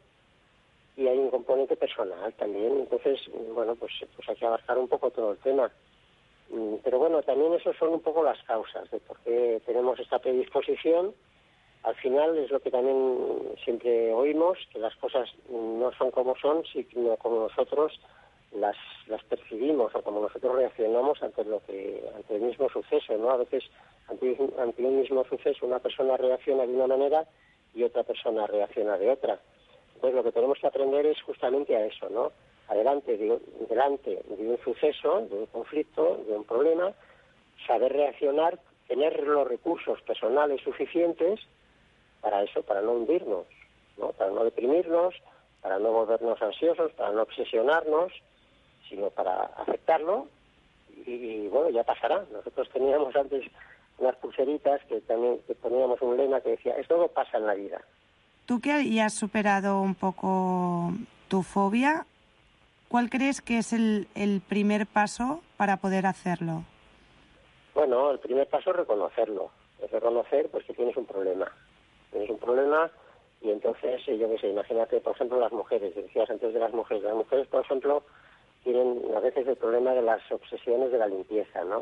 y hay un componente personal también. Entonces, bueno, pues, pues hay que abarcar un poco todo el tema. Pero bueno, también esos son un poco las causas de por qué tenemos esta predisposición. Al final es lo que también siempre oímos, que las cosas no son como son, sino como nosotros las, las percibimos o como nosotros reaccionamos ante lo que ante el mismo suceso, ¿no? A veces ante, ante un mismo suceso una persona reacciona de una manera y otra persona reacciona de otra. Entonces lo que tenemos que aprender es justamente a eso, ¿no? Adelante de, delante de un suceso, de un conflicto, de un problema, saber reaccionar, tener los recursos personales suficientes para eso, para no hundirnos, ¿no? Para no deprimirnos, para no volvernos ansiosos, para no obsesionarnos, sino para aceptarlo y, y bueno, ya pasará. Nosotros teníamos antes unas pulseritas que también que poníamos un lema que decía, esto no pasa en la vida. Tú que ya has superado un poco tu fobia, ¿cuál crees que es el, el primer paso para poder hacerlo? Bueno, el primer paso es reconocerlo. Es reconocer pues que tienes un problema. Tienes un problema y entonces, yo qué sé, imagínate, por ejemplo, las mujeres. Decías antes de las mujeres. Las mujeres, por ejemplo, tienen a veces el problema de las obsesiones de la limpieza, ¿no?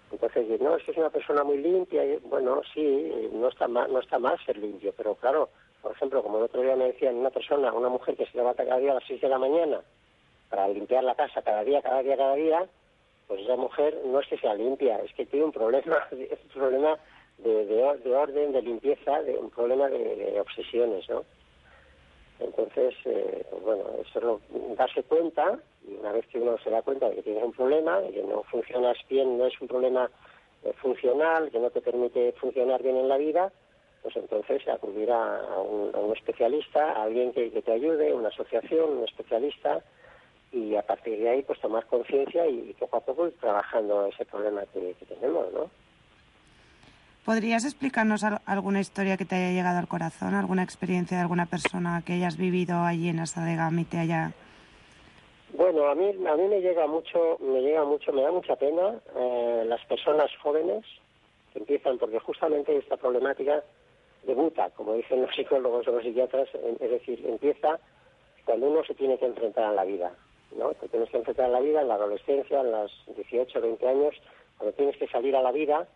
Entonces, no, es que es una persona muy limpia. Y, bueno, sí, no está mal, no está mal ser limpio, pero claro, por ejemplo, como el otro día me decían, una persona, una mujer que se levanta cada día a las seis de la mañana para limpiar la casa cada día, cada día, cada día, pues esa mujer no es que sea limpia, es que tiene un problema, es un problema de, de, de orden, de limpieza, de un problema de, de obsesiones, ¿no? Entonces, eh, pues bueno, eso es lo, darse cuenta, y una vez que uno se da cuenta de que tienes un problema, de que no funcionas bien, no es un problema eh, funcional, que no te permite funcionar bien en la vida, pues entonces acudir a, a, un, a un especialista, a alguien que, que te ayude, una asociación, un especialista, y a partir de ahí pues tomar conciencia y, y poco a poco ir trabajando ese problema que, que tenemos, ¿no? ¿Podrías explicarnos al- alguna historia que te haya llegado al corazón, alguna experiencia de alguna persona que hayas vivido allí en Asadegam y te haya... Bueno, a mí a mí me llega mucho, me llega mucho, me da mucha pena eh, las personas jóvenes que empiezan, porque justamente esta problemática debuta, como dicen los psicólogos o los psiquiatras, es decir, empieza cuando uno se tiene que enfrentar a la vida, ¿no? Te tienes que enfrentar a la vida en la adolescencia, en los dieciocho, veinte años, cuando tienes que salir a la vida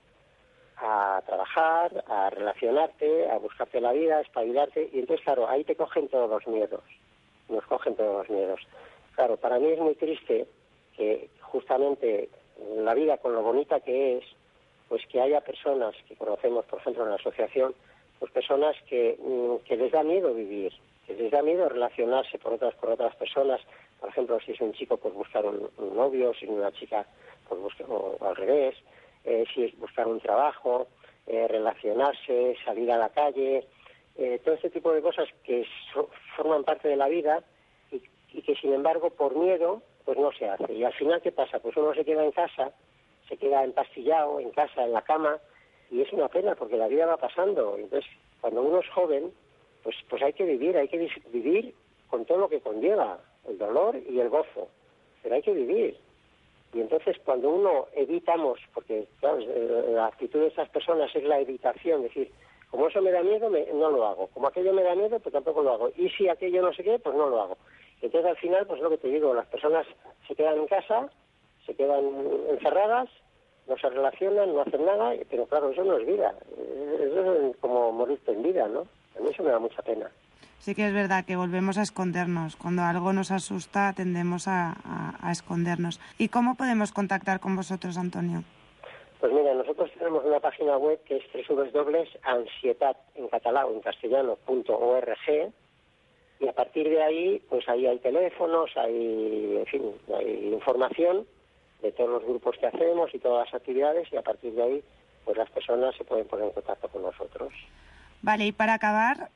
a trabajar, a relacionarte, a buscarte la vida, a espabilarte, y entonces, claro, ahí te cogen todos los miedos, nos cogen todos los miedos. Claro, para mí es muy triste que justamente la vida, con lo bonita que es, pues que haya personas que conocemos, por ejemplo, en la asociación, pues personas que, que les da miedo vivir, que les da miedo relacionarse por otras, con otras personas. Por ejemplo, si es un chico, pues buscar un, un novio, si es una chica, pues buscar, o al revés, eh, si es buscar un trabajo, eh, relacionarse, salir a la calle, eh, todo este tipo de cosas que so, forman parte de la vida y, y que, sin embargo, por miedo, pues no se hace. Y al final, ¿qué pasa? Pues uno se queda en casa, se queda empastillado en casa, en la cama, y es una pena porque la vida va pasando. Entonces, cuando uno es joven, pues pues hay que vivir, hay que vivir con todo lo que conlleva, el dolor y el gozo, pero hay que vivir. Y entonces cuando uno evitamos, porque claro, la actitud de esas personas es la evitación, es decir, como eso me da miedo, me, no lo hago, como aquello me da miedo, pues tampoco lo hago, y si aquello no sé qué, pues no lo hago. Entonces al final, pues lo que te digo, las personas se quedan en casa, se quedan encerradas, no se relacionan, no hacen nada, pero claro, eso no es vida, eso es como morirte en vida, ¿no? A mí eso me da mucha pena. Sí que es verdad que volvemos a escondernos. Cuando algo nos asusta, tendemos a, a, a escondernos. ¿Y cómo podemos contactar con vosotros, Antonio? Pues mira, nosotros tenemos una página web que es doble u doble u doble u punto ansietat en catalán o en castellano punto org, y a partir de ahí, pues ahí hay teléfonos, hay, en fin, hay información de todos los grupos que hacemos y todas las actividades, y a partir de ahí, pues las personas se pueden poner en contacto con nosotros. Vale, y para acabar,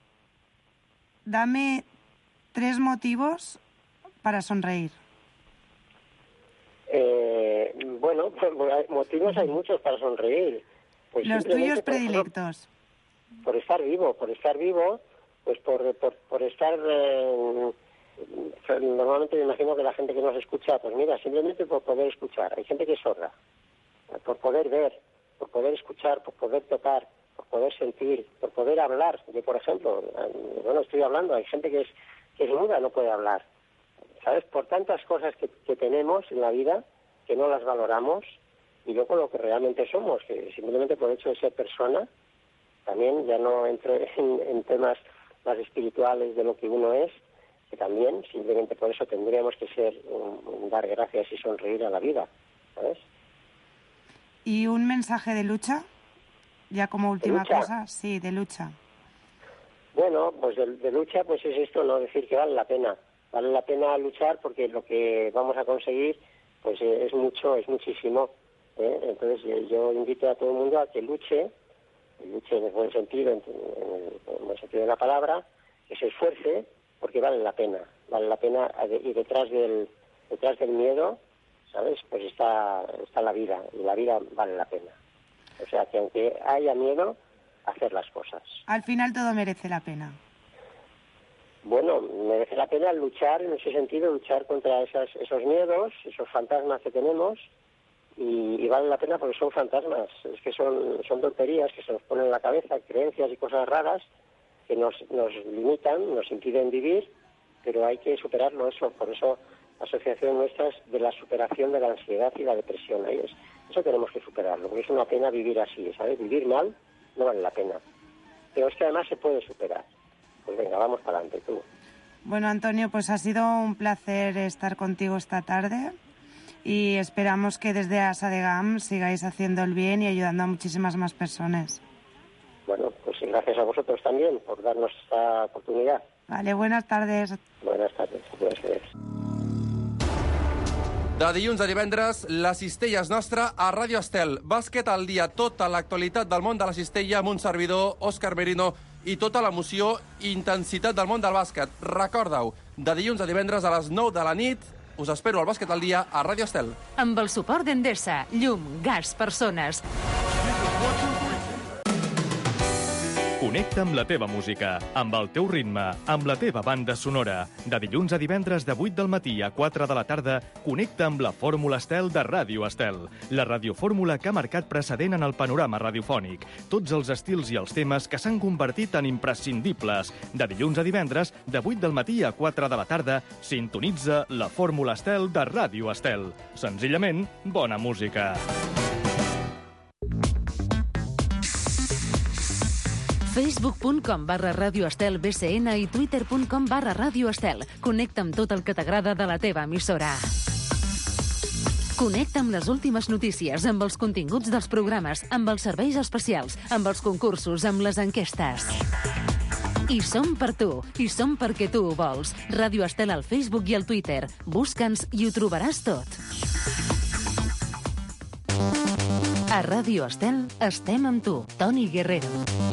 dame tres motivos para sonreír. Eh, bueno, pues, motivos hay muchos para sonreír. Pues los tuyos predilectos. Por, por estar vivo, por estar vivo, pues por, por, por estar... Eh, normalmente me imagino que la gente que nos escucha, pues mira, simplemente por poder escuchar. Hay gente que es sorda. Por poder ver, por poder escuchar, por poder tocar, por poder sentir, por poder hablar. Yo, por ejemplo, bueno, estoy hablando, hay gente que es, que es muda, no puede hablar. ¿Sabes? Por tantas cosas que, que tenemos en la vida, que no las valoramos, y luego lo que realmente somos, que simplemente por el hecho de ser persona, también ya no entro en, en temas más espirituales de lo que uno es, que también simplemente por eso tendríamos que ser, un, un dar gracias y sonreír a la vida, ¿sabes? ¿Y un mensaje de lucha? Ya como última cosa, sí, de lucha. Bueno, pues de, de lucha pues es esto, no decir que vale la pena. Vale la pena luchar porque lo que vamos a conseguir pues eh, es mucho, es muchísimo. ¿eh? Entonces eh, yo invito a todo el mundo a que luche, luche en el buen sentido, en, en, el, en el buen sentido de la palabra, que se esfuerce porque vale la pena. Vale la pena y detrás del, detrás del miedo, ¿sabes? Pues está, está la vida y la vida vale la pena. O sea que aunque haya miedo, hacer las cosas. Al final todo merece la pena. Bueno, merece la pena luchar en ese sentido, luchar contra esas, esos miedos, esos fantasmas que tenemos, y, y vale la pena porque son fantasmas, es que son, son tonterías que se nos ponen en la cabeza, creencias y cosas raras que nos, nos limitan, nos impiden vivir, pero hay que superarlo eso, por eso la asociación nuestra es de la superación de la ansiedad y la depresión, ahí es, Eso tenemos que superarlo, porque es una pena vivir así, ¿sabes? Vivir mal no vale la pena. Pero es que además se puede superar. Pues venga, vamos para adelante, tú. Bueno, Antonio, pues ha sido un placer estar contigo esta tarde y esperamos que desde ASADEGAM sigáis haciendo el bien y ayudando a muchísimas más personas. Bueno, pues gracias a vosotros también por darnos esta oportunidad. Vale, buenas tardes. Buenas tardes. Gràcies. De dilluns a divendres, la cistella és nostra a Ràdio Estel. Bàsquet al dia, tota l'actualitat del món de la cistella amb un servidor, Òscar Merino, i tota l'emoció i intensitat del món del bàsquet. Recorda-ho, de dilluns a divendres a les nou de la nit, us espero al Bàsquet al dia a Ràdio Estel. Amb el suport d'Endesa, llum, gas, persones. Connecta amb la teva música, amb el teu ritme, amb la teva banda sonora. De dilluns a divendres de vuit del matí a quatre de la tarda, connecta amb la Fórmula Estel de Ràdio Estel. La radiofórmula que ha marcat precedent en el panorama radiofònic. Tots els estils i els temes que s'han convertit en imprescindibles. De dilluns a divendres, de vuit del matí a quatre de la tarda, sintonitza la Fórmula Estel de Ràdio Estel. Senzillament, bona música. facebook.com barra Radio Estel B C N i twitter.com barra Radio Estel. Connecta amb tot el que t'agrada de la teva emissora. Connecta amb les últimes notícies, amb els continguts dels programes, amb els serveis especials, amb els concursos, amb les enquestes. I som per tu, i som perquè tu ho vols. Radio Estel al Facebook i al Twitter. Busca'ns i ho trobaràs tot. A Radio Estel estem amb tu, Toni Guerrero.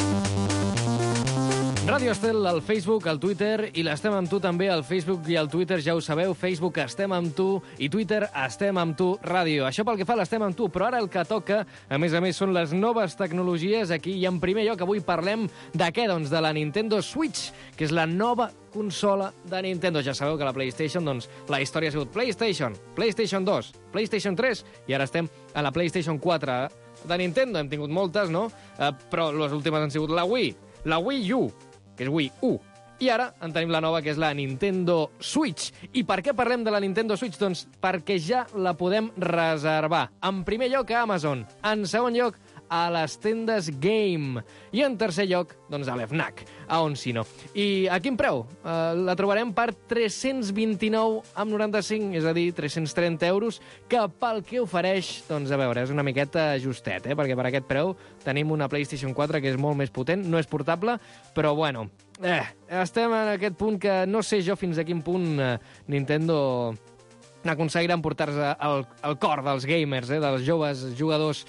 Ràdio Estel al Facebook, al Twitter, i l'estem amb tu també al Facebook i al Twitter, ja ho sabeu, Facebook Estem amb tu i Twitter Estem amb tu Ràdio. Això pel que fa a l'Estem amb tu, però ara el que toca, a més a més, són les noves tecnologies aquí, i en primer lloc avui parlem de què? Doncs de la Nintendo Switch, que és la nova consola de Nintendo. Ja sabeu que la PlayStation, doncs, la història ha sigut PlayStation, PlayStation dos, PlayStation tres, i ara estem a la PlayStation quatre de Nintendo. Hem tingut moltes, no? Eh, però les últimes han sigut la Wii, la Wii U, que és Wii U. I ara en tenim la nova, que és la Nintendo Switch. I per què parlem de la Nintendo Switch? Doncs perquè ja la podem reservar. En primer lloc a Amazon, en segon lloc a les tendes Game, i en tercer lloc, doncs a l'Fnac, a on si no. I a quin preu? Uh, la trobarem per tres-cents vint-i-nou coma noranta-cinc, és a dir, tres-cents trenta euros, que pel que ofereix, doncs a veure, és una miqueta justet, eh? Perquè per aquest preu tenim una PlayStation quatre que és molt més potent, no és portable, però bueno, eh, estem en aquest punt que no sé jo fins a quin punt eh, Nintendo aconseguirà emportar-se al, al cor dels gamers, eh, dels joves jugadors.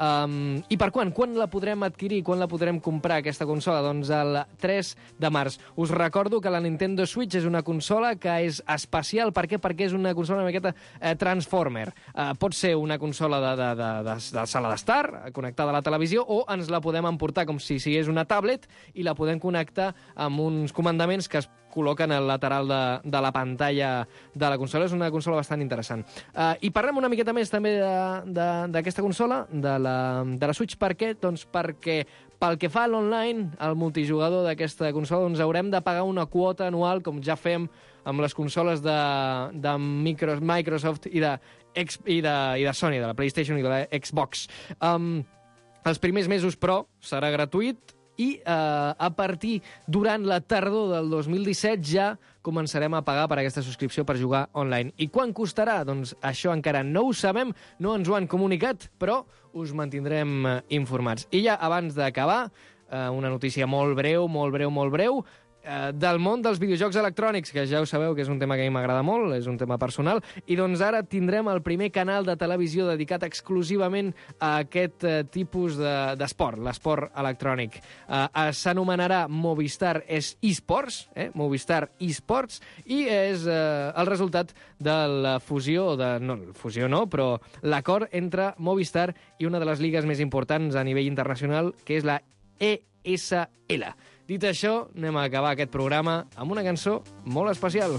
Um, I per quan? Quan la podrem adquirir? Quan la podrem comprar, aquesta consola? Doncs el tres de març. Us recordo que la Nintendo Switch és una consola que és especial. Per què? Perquè és una consola una miqueta eh, Transformer. Uh, pot ser una consola de, de, de, de, de sala d'estar, connectada a la televisió, o ens la podem emportar com si sigués una tablet i la podem connectar amb uns comandaments que es col·loquen al lateral de, de la pantalla de la consola. És una consola bastant interessant. Uh, I parlem una miqueta més també d'aquesta consola, de la, de la Switch. Per què? Doncs perquè pel que fa a l'online, al multijugador d'aquesta consola, doncs haurem de pagar una quota anual, com ja fem amb les consoles de, de Microsoft i de, i, de, i de Sony, de la PlayStation i de la Xbox. Um, els primers mesos, però, serà gratuït, i eh, a partir durant la tardor del dos mil disset ja començarem a pagar per aquesta subscripció per jugar online. I quan costarà? Doncs això encara no ho sabem, no ens ho han comunicat, però us mantindrem informats. I ja abans d'acabar, eh, una notícia molt breu, molt breu, molt breu, eh, del món dels videojocs electrònics, que ja ho sabeu que és un tema que a mi m'agrada molt, és un tema personal, i doncs ara tindrem el primer canal de televisió dedicat exclusivament a aquest eh, tipus d'esport, de, l'esport electrònic. Eh, S'anomenarà Movistar eSports, eh, Movistar eSports, i és eh, el resultat de la fusió, de, no, fusió no, però l'acord entre Movistar i una de les lligues més importants a nivell internacional, que és la E S L. Dit això, anem a acabar aquest programa amb una cançó molt especial.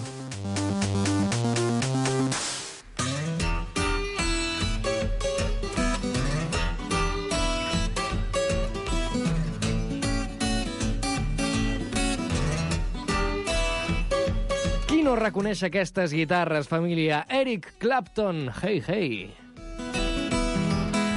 Qui no reconeix aquestes guitarres, família? Eric Clapton, Hey Hey.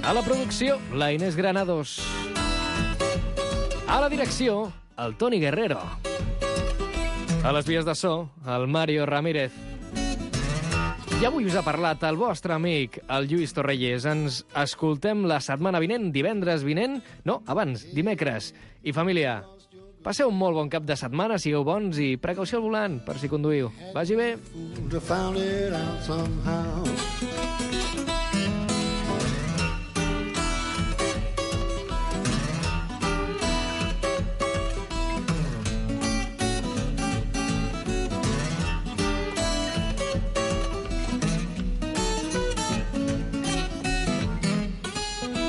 A la producció, la Inés Granados. A la direcció, el Toni Guerrero. A les vies de so, el Mario Ramírez. I avui us ha parlat el vostre amic, el Lluís Torrelles. Ens escoltem la setmana vinent, divendres vinent... No, abans, dimecres. I família, passeu un molt bon cap de setmana, sigueu bons i precaució al volant, per si conduïu. Vagi bé.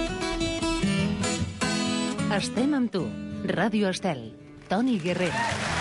Estem amb tu. Ràdio Estel. Toni Guerrero.